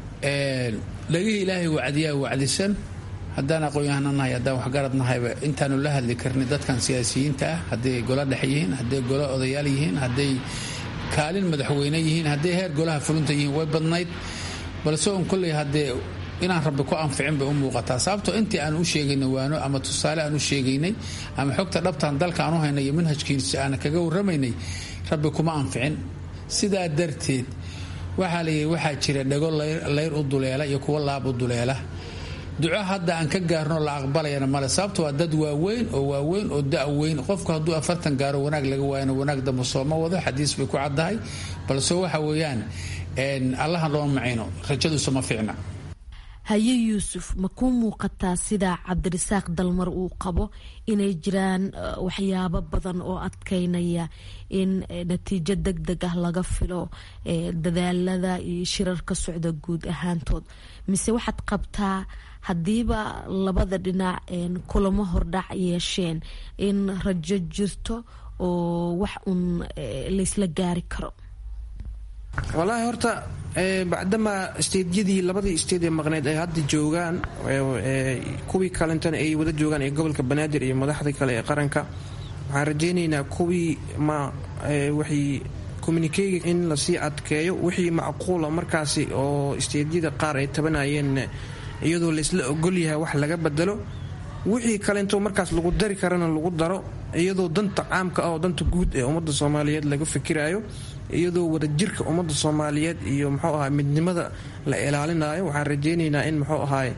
laga ilaahay wacdiyaa wacdisan, haddaan aqoon-yahananahay, haddaan waxgaradnahayba intaanu la hadli karni dadkan siyaasiyiinta ah, hadday golo dhex yihiin, hadday golo odayaal yihiin, hadday kaalin madaxweyne yihiin, hadday heer golaha fulinta yihiin, way badnayd. balse un kolley haddee inaan rabbi ku anficin bay u muuqataa, sababtoo intii aan u sheegaynay waano ama tusaale aan u sheegaynay ama xogta dhabtaan dalka aan u haynay iyo manhajkiisa aan kaga warramaynay rabbi kuma anficin. sidaa darteed waxaa la yidhi waxaa jira dhago layr u duleela iyo kuwo laab u duleela. duco hadda aan ka gaarno la aqbalayana male, sababto waa dad waaweyn oo da-weyn. qofku hadduu 40 gaaro wanaag laga waayana wanaag damba sooma wado, xadiis bay ku caddahay. balse waxa weeyaan allaha loo macayno, rajaduusa ma fiicna. haye yuusuf, ma ku muuqataa sida cabdirasaaq dalmar uu qabo inay jiraan waxyaabo badan oo adkaynaya in natiijo degdeg ah laga filo dadaalada iyo shirarka socda guud ahaantood, mise waxaad qabtaa haddiiba labada dhinac kulamo hordhac yeesheen in rajo jirto oo wax un laysla gaari karo? wallaahi horta bacdamaa isteedyadii labadii isteed ee maqneed ay hadda joogaan, kuwii kalentana ay wada joogaan ee gobolka banaadir iyo madaxda kale ee qaranka, waxaan rajaynaynaa kuwii waxay communicate in lasii adkeeyo wixii macquula markaasi oo isteedyada qaar ay tabanayeen iyadoo laysla ogolyahay wax laga bedelo, wixii kalento markaas lagu dari karana lagu daro, iyadoo danta caamka ah oo danta guud ee ummadda Soomaaliyeed laga fikirayo, iyadoo wadajirka ummadda Soomaaliyeed iyo muxuu ahaa midnimada la ilaalinayo. waxaan rajaynaynaa in muxuu ahaa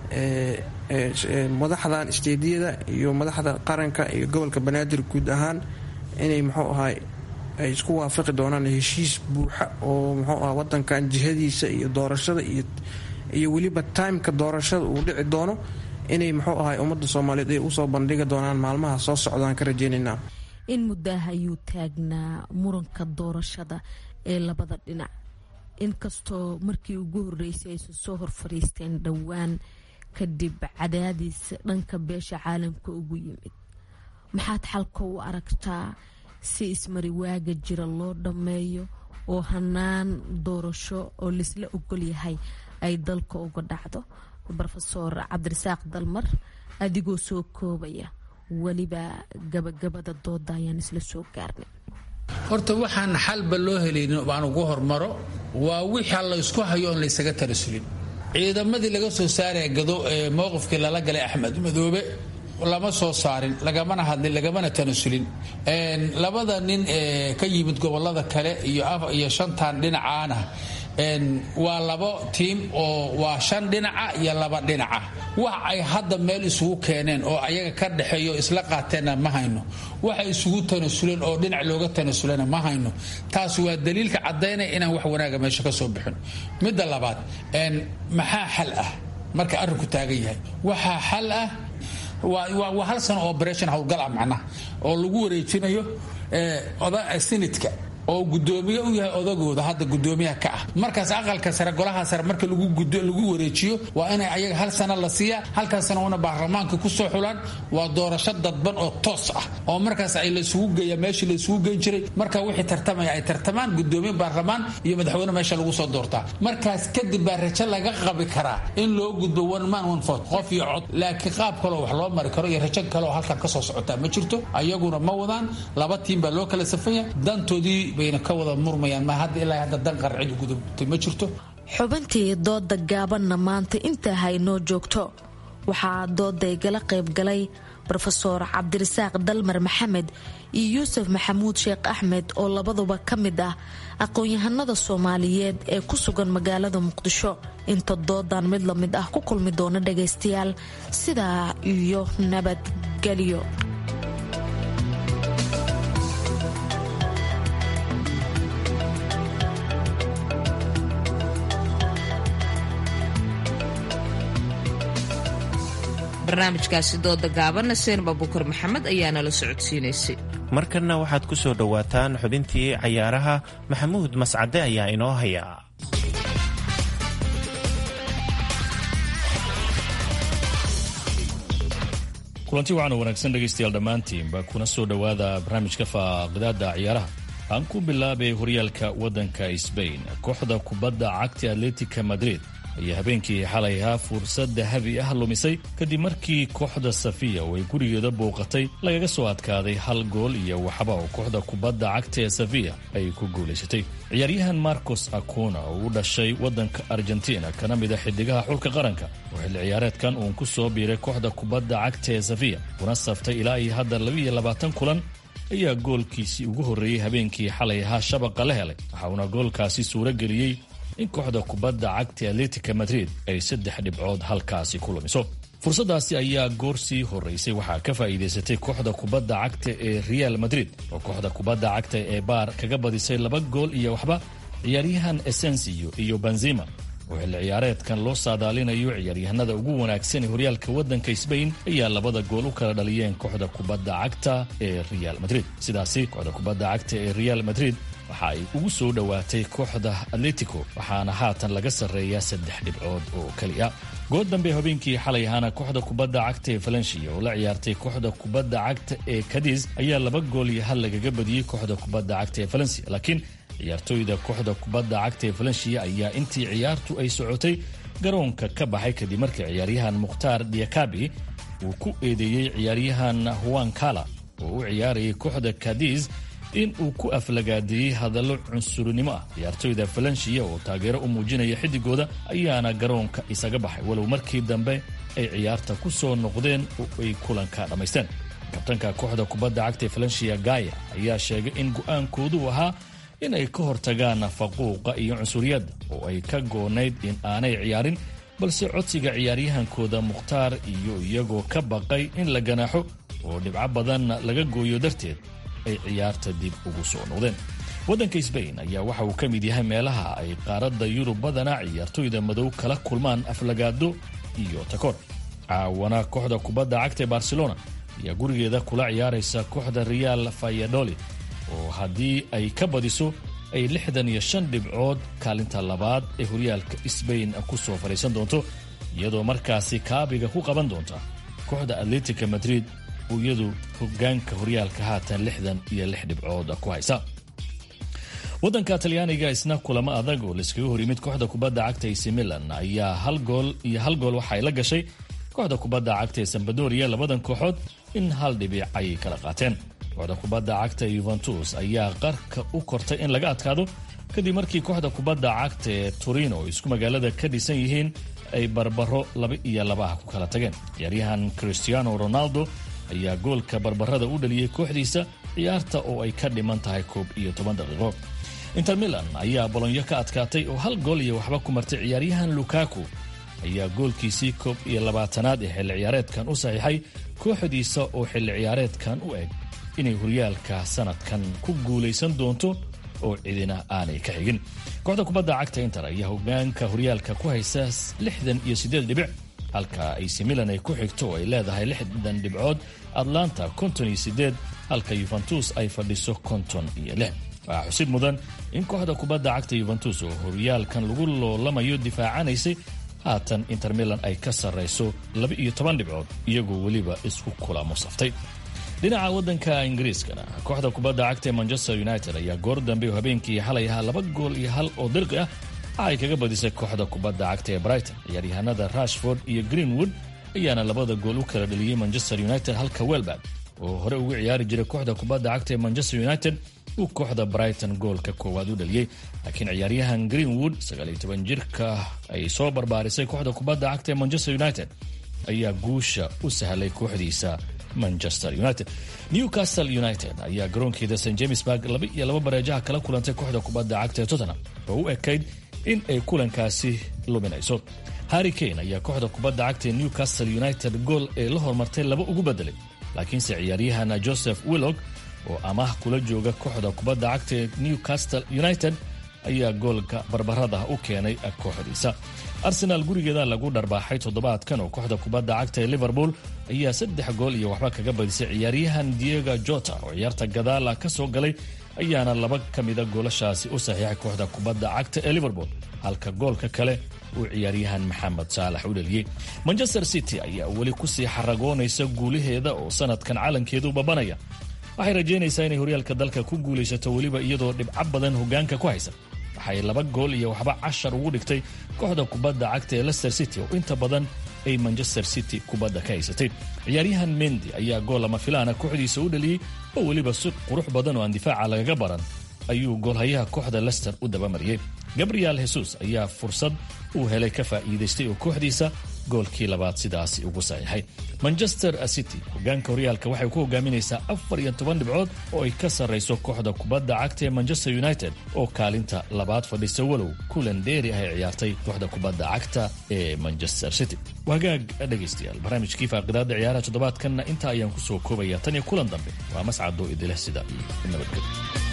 madaxdan isteediyada iyo madaxda qaranka iyo gobolka banaadir guud ahaan inay muxuu ahaa ay isku waafaqi doonaan heshiis buuxa oo muxuu ahaa wadankan jihadiisa iyo doorashada iyo weliba timeka doorashada uu dhici doono inay muxuu ahaa ummadda Soomaaliyeed ay usoo bandhigi doonaan maalmaha soo socdaan ka rajaynaynaa. in muddaha ayuu taagnaa muranka doorashada ee labada dhinac, inkastoo markii ugu horreysay aysan soo hor fariisteen dhowaan kadib cadaadis dhanka beesha caalamka ugu yimid. maxaad xalka u aragtaa si ismari waaga jira loo dhammeeyo oo hanaan doorasho oo laisla ogol yahay ay dalka uga dhacdo? rofeor cabdirasaaq dalmar, adigoo soo koobaya, weliba gabagabada dooda ayaan isla soo gaarnay. horta waxaan xalba loo helaynin baan ugu hormaro waa wixii la isku hayo on laysaga tarasulin. ciidamadii laga soo saaraya gado ee mowqifkii lala galay Axmed Madoobe lama soo saarin, lagamana hadlin, lagamana tanasulin. labada nin ee ka yimid gobolada kale iyo 5tan dhinacaana waa labo tiim oo waa 5 dhinaca iyo 2 dhinaca wax ay hadda meel isugu keeneen oo ayaga ka dhaxeeyo isla qaateena ma hayno waxa isugu tanasuleen oo dhinac looga tanasuleena ma hayno taas waa daliilka cadeynaya inaan wax wanaaga meesha ka soo bixin midda labaad maxaa xal ah marka arinku taagan yahay waxa xal ah waa hal sano operation howlgal ah macnaha oo lagu wareejinayo senatka oo gudoomiye u yahay odagooda hadda gudoomiyaha ka ah markaas aqalka sare golaha sare marka lagu wareejiyo waa inay ayaga hal sano la siiya halkaas sano una baarlamaanka ku soo xulaan waa doorasho dadban oo toos ah oo markaas ay la isugu geeya meeshii la isugu geyn jiray marka wixii tartamaya ay tartamaan gudoomiye baarlamaan iyo madaxweyne meesha lagu soo doortaa markaas kadib baa rajo laga qabi karaa in loo gudbo one man one vote qof iyo cod laakiin qaab kale wax loo mari karo iyo rajo kale oo halkan ka soo socota ma jirto ayaguna ma wadaan laba tiim baa loo kala safaya dantoodii bayna ka wada murmayaan ma hadda ilaa hadda dan qarcid gudubtay ma jirto xubintii dooda gaabanna maanta intaa haynoo joogto waxaa dooday gala qaybgalay rofeor cabdirasaaq dalmar maxamed iyo yuusuf maxamuud sheekh axmed oo labaduba ka mid ah aqoon-yahanada soomaaliyeed ee ku sugan magaalada muqdisho inta doodan mid lamid ah ku kulmi doona dhagaystayaal sidaa iyo nabadgelyo. barnaamijkaasi dooda gaabanna seenab abuukar maxamed ayaana la socodsiinaysay. markanna waxaad ku soo dhowaataan xubintii cayaaraha maxamuud mascade ayaa inoo haya. kulanti waxaana wanaagsan dhegaystayaal dhammaantiinba kuna soo dhowaada barnaamijka faaqidaada ciyaaraha. aan ku bilaabay horyaalka waddanka Spain. kooxda kubadda cagta Atletico Madrid ayaa habeenkii xalay ahaa fursad dahabi ah lumisay kadib markii kooxda Sevilla oo ay gurigeeda booqatay lagaga soo adkaaday 1 gool iyo waxba oo kooxda kubadda cagta ee Sevilla ay ku guulaysatay. ciyaaryahan Marcos Acuna oo u dhashay waddanka Argentina kana mid ah xidigaha xulka qaranka oo xilli ciyaareedkan uu ku soo biiray kooxda kubadda cagta ee Sevilla kuna saftay ilaa ay hadda 22 kulan ayaa goolkiisii ugu horreeyay habeenkii xalay ahaa shabaqa la helay waxauna goolkaasi suuro geliyey in kooxda kubadda cagta Atletico Madrid ay 3 dhibcood halkaasi ku lumiso. fursadaasi ayaa goorsii horeysay waxaa ka faa'iideysatay kooxda kubadda cagta ee Real Madrid oo kooxda kubadda cagta ee Bar kaga badisay 2 gool iyo waxba. ciyaaryahan Asensio iyo Benzema oo xilli ciyaareedkan loo saadaalinayo ciyaaryahanada ugu wanaagsan ee horyaalka waddanka Spain ayaa 2 gool u kala dhaliyeen kooxda kubadda cagta ee Real Madrid. sidaasi kooxda kubadda cagta ee Real Madrid waxa ay ugu soo dhowaatay kooxda Atletico waxaana haatan laga sarreeyaa 3 dhibcood oo kaliya. good dambe habeenkii xalay ahaana kooxda kubadda cagta ee Valencia oo la ciyaartay kooxda kubadda cagta ee Cadiz ayaa 2 gool iyo 1 lagaga badiyay kooxda kubadda cagta ee Valencia. laakiin ciyaartooyda kooxda kubadda cagta ee Valencia ayaa intii ciyaartu ay socotay garoonka ka baxay kadib markii ciyaaryahan Mukhtar Diakabi uu ku eedeeyay ciyaaryahan Juan Cala oo u ciyaarayay kooxda Cadiz in uu ku aflagaadeeyay hadallo cunsurinimo ah. ciyaartooyda Valencia oo taageero u muujinaya xidigooda ayaana garoonka isaga baxay walow markii dambe ay ciyaarta ku soo noqdeen oo ay kulanka dhamaysteen. kabtanka kooxda kubadda cagta ee Valencia Gaia ayaa sheegay in go'aankoodu ahaa in ay ka hortagaan faquuqa iyo cunsuriyadda oo ay ka goonayd in aanay ciyaarin balse codsiga ciyaaryahankooda Mukhtaar iyo iyagoo ka baqay in la ganaaxo oo dhibco badan laga gooyo darteed ay ciyaarta dib ugu soo noqdeen. waddanka Spain ayaa waxa uu ka mid yahay meelaha ay qaaradda Yurub badana ciyaartooyda madow kala kulmaan aflagaado iyo takoor. caawana kooxda kubadda cagta ee Barcelona ayaa gurigeeda kula ciyaaraysa kooxda Real Valladolid oo haddii ay ka badiso ay 65 dhibcood kaalinta labaad ee horyaalka Spain ku soo fariisan doonto iyadoo markaasi kaabiga ku qaban doonta kooxda Atletico Madrid oo iyadu hogaanka horyaalka haatan 66 dhibcood ku haysa. waddanka Talyaaniga isna kulamo adag oo liskaga hor yimid kooxda kubadda cagta AC Milan ayaa 1 gool waxay la gashay kooxda kubadda cagta ee Sampdoria. labadan kooxood in 1 dhibic ay kala qaateen. kooxda kubadda cagta Juventus ayaa qarka u kortay in laga adkaado kadib markii kooxda kubadda cagta ee Torino isku magaalada ka dhisan yihiin ay barbaro 2-2 ku kala tageen. ciyaaryahan Cristiano Ronaldo ayaa goolka barbarada u dhaliyay kooxdiisa ciyaarta oo ay ka dhiman tahay 11 daqiiqo. inter milan ayaa bolonyo ka adkaatay oo 1 gool iyo waxba ku martay. ciyaaryahan Lukaku ayaa goolkiisii 21aad ee xilli ciyaareedkan u saxiixay kooxdiisa oo xilli ciyaareedkan u eg inay horyaalka sanadkan ku guulaysan doonto oo cidina aanay ka xigin. kooxda kubadda cagta Inter ayaa hogaanka horyaalka ku haysa 68 dhibic, halka AC Milan ay ku xigto oo ay leedahay 60 dhibcood, Atlanta 58, halka Juventus ay fadhiso 56. waxaa xusib mudan in kooxda kubadda cagta Juventus oo horyaalkan lagu loolamayo difaacanaysay haatan Inter Milan ay ka sarreyso 12 dhibcood iyagoo weliba isku kulamo saftay. dhinaca waddanka Ingiriiskana kooxda kubadda cagta Manchester United ayaa goor dambe habeenkii xalay 2 gool iyo 1 oo dirqi ah ay kaga badisay kooxda kubadda cagta ee Brighton. ciyaaryahanada Rashford iyo Greenwood ayaana labada gool u kala dhaliyay Manchester United, halka Welbeck oo hore ugu ciyaari jiray kooxda kubadda cagta ee Manchester United uu kooxda Brighton goolka koowaad u dhaliyay. laakiin ciyaaryahan Greenwood 19 jirka ay soo barbaarisay kooxda kubadda cagta ee Manchester United ayaa guusha u sahlay kooxdiisa Manchester United. Newcastle United ayaa garoonkeeda St James Park 2 bareejaha kala kulantay kooxda kubadda cagta ee Tottenham oo u ekayd in ay kulankaasi luminayso. Harry Kane ayaa kooxda kubadda cagta ee Newcastle United gool ee la hormartay 2 ugu bedelay, laakiinse ciyaaryahan Joseph Willock oo amaah kula jooga kooxda kubadda cagta ee Newcastle United ayaa goolka barbarada u keenay kooxdiisa. Arsenal gurigeeda lagu dharbaaxay toddobaadkan oo kooxda kubadda cagta ee Liverpool ayaa 3 gool iyo waxba kaga badisay. ciyaaryahan Diego Jota oo ciyaarta gadaala ka soo galay ayaana 2 ka mid ah goolashaasi u saxiixay kooxda kubadda cagta ee Liverpool, halka goolka kale uu ciyaaryahan Mohamed Salah u dhaliyay. Manchester City ayaa weli ku sii xaragoonaysa guulaheeda oo sanadkan calankeedu babanaya. waxay rajeynaysaa inay horyaalka dalka ku guulaysato weliba iyadoo dhibco badan hogaanka ku haysa. waxay 2 gool iyo waxba 10 ugu dhigtay kooxda kubadda cagta ee Leicester City oo inta badan ay Manchester City kubadda ka haysatay. ciyaaryahan Mendy ayaa gool lama filaana kooxdiisa u dhaliyay oo weliba si qurux badan oo aan difaaca lagaga baran ayuu goolhayaha kooxda Leicester u dabamariyay. Gabriel Jesus ayaa fursad uu helay ka faa'iidaystay oo kooxdiisa goolkii labaad sidaasi ugu saxiixay. Manchester City hogaanka horyaalka waxay ku hogaaminaysaa 14 dhibcood oo ay ka sarreyso kooxda kubadda cagta ee Manchester United oo kaalinta labaad fadhisa walow kulan dheeri ah ay ciyaartay kooxda kubadda cagta ee Manchester City. wagaag dhegaystayaal barnaamijkii faaqidaada ciyaaraha toddobaadkanna inta ayaan ku soo koobaya tan iyo kulan dambe waa mascado idileh sida iyo nabadgelyo.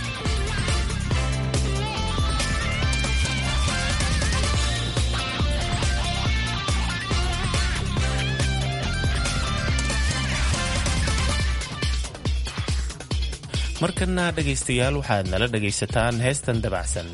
markana dhegaystayaal waxaad nala dhegaysataan heestan dabacsan.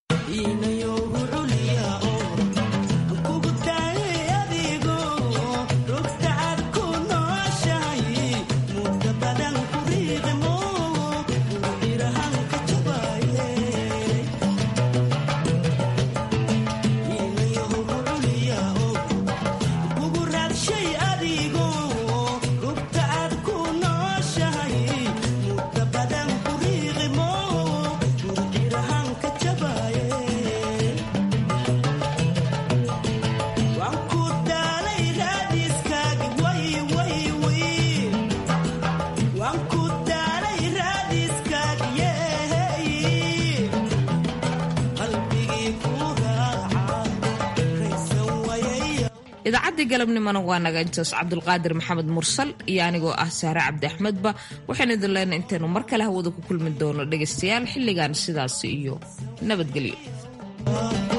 idaacadii galabnimona waa naga intaas. cabdulqaadir maxamed mursal iyo anigoo ah Saare Cabdi Axmedba waxaan idin leenahay intaanu mar kale hawada ku kulmi doono dhegaystayaal xilligan sidaas iyo nabadgelyo.